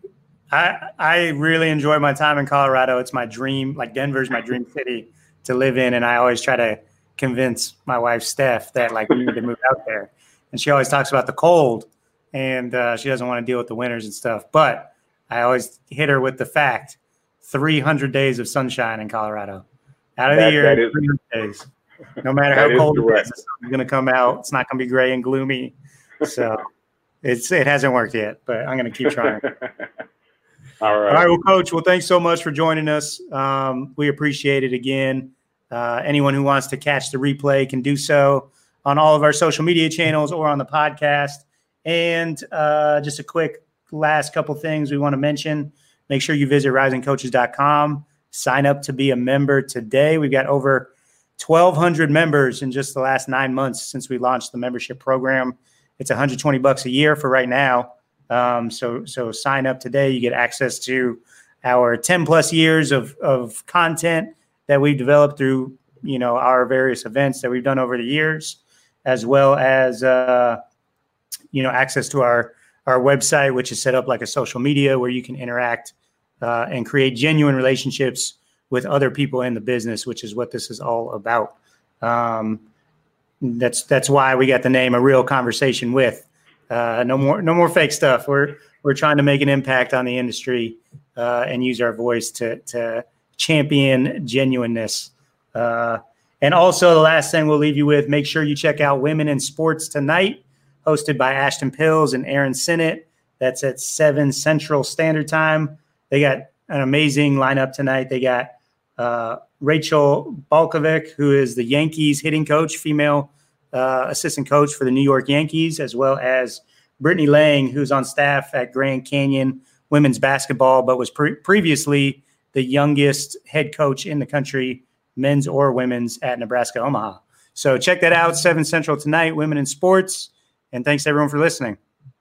I I really enjoy my time in Colorado. It's my dream, like Denver's my dream city to live in. And I always try to convince my wife, Steph, that like we need to move out there. And she always talks about the cold, and uh, she doesn't want to deal with the winters and stuff. But I always hit her with the fact, three hundred days of sunshine in Colorado. Out of that, the year, that is, three hundred days. No matter how cold it is, the sun's going to come out. It's not going to be gray and gloomy. So it's it hasn't worked yet, but I'm going to keep trying. All right. All right, well, Coach, well, thanks so much for joining us. Um, we appreciate it again. Uh, anyone who wants to catch the replay can do so on all of our social media channels or on the podcast. And uh, just a quick last couple things we want to mention. Make sure you visit rising coaches dot com. Sign up to be a member today. We've got over twelve hundred members in just the last nine months since we launched the membership program. It's one hundred twenty bucks a year for right now. Um, so, so sign up today. You get access to our ten plus years of, of content that we've developed through, you know, our various events that we've done over the years, as well as, uh, you know, access to our, our website, which is set up like a social media where you can interact uh, and create genuine relationships with other people in the business, which is what this is all about. Um, that's, that's why we got the name A Real Conversation With. Uh, no more, no more fake stuff. We're we're trying to make an impact on the industry uh, and use our voice to to champion genuineness. Uh, and also, the last thing we'll leave you with: make sure you check out Women in Sports Tonight, hosted by Ashton Pills and Aaron Sinnott. That's at seven Central Standard Time. They got an amazing lineup tonight. They got uh, Rachel Balkovic, who is the Yankees hitting coach, female. Uh, assistant coach for the New York Yankees, as well as Brittany Lang, who's on staff at Grand Canyon women's basketball, but was pre- previously the youngest head coach in the country, men's or women's, at Nebraska Omaha. So check that out, seven Central tonight, Women in Sports. And thanks everyone for listening.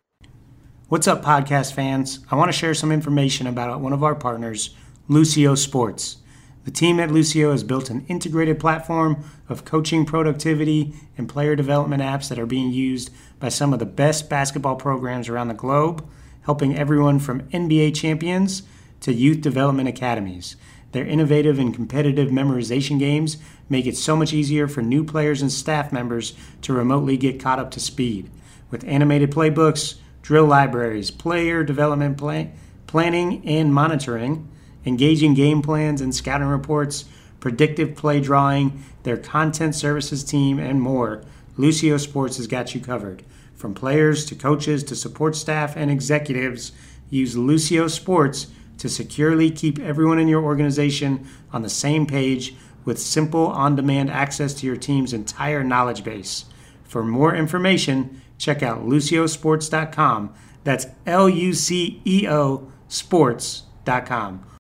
What's up, podcast fans? I want to share some information about one of our partners, Lucio Sports. The team at Lucio has built an integrated platform of coaching, productivity, and player development apps that are being used by some of the best basketball programs around the globe, helping everyone from N B A champions to youth development academies. Their innovative and competitive memorization games make it so much easier for new players and staff members to remotely get caught up to speed. With animated playbooks, drill libraries, player development plan- planning and monitoring, engaging game plans and scouting reports, predictive play drawing, their content services team, and more, Lucio Sports has got you covered. From players to coaches to support staff and executives, use Lucio Sports to securely keep everyone in your organization on the same page with simple on-demand access to your team's entire knowledge base. For more information, check out lucio sports dot com. That's L U C E O sports dot com.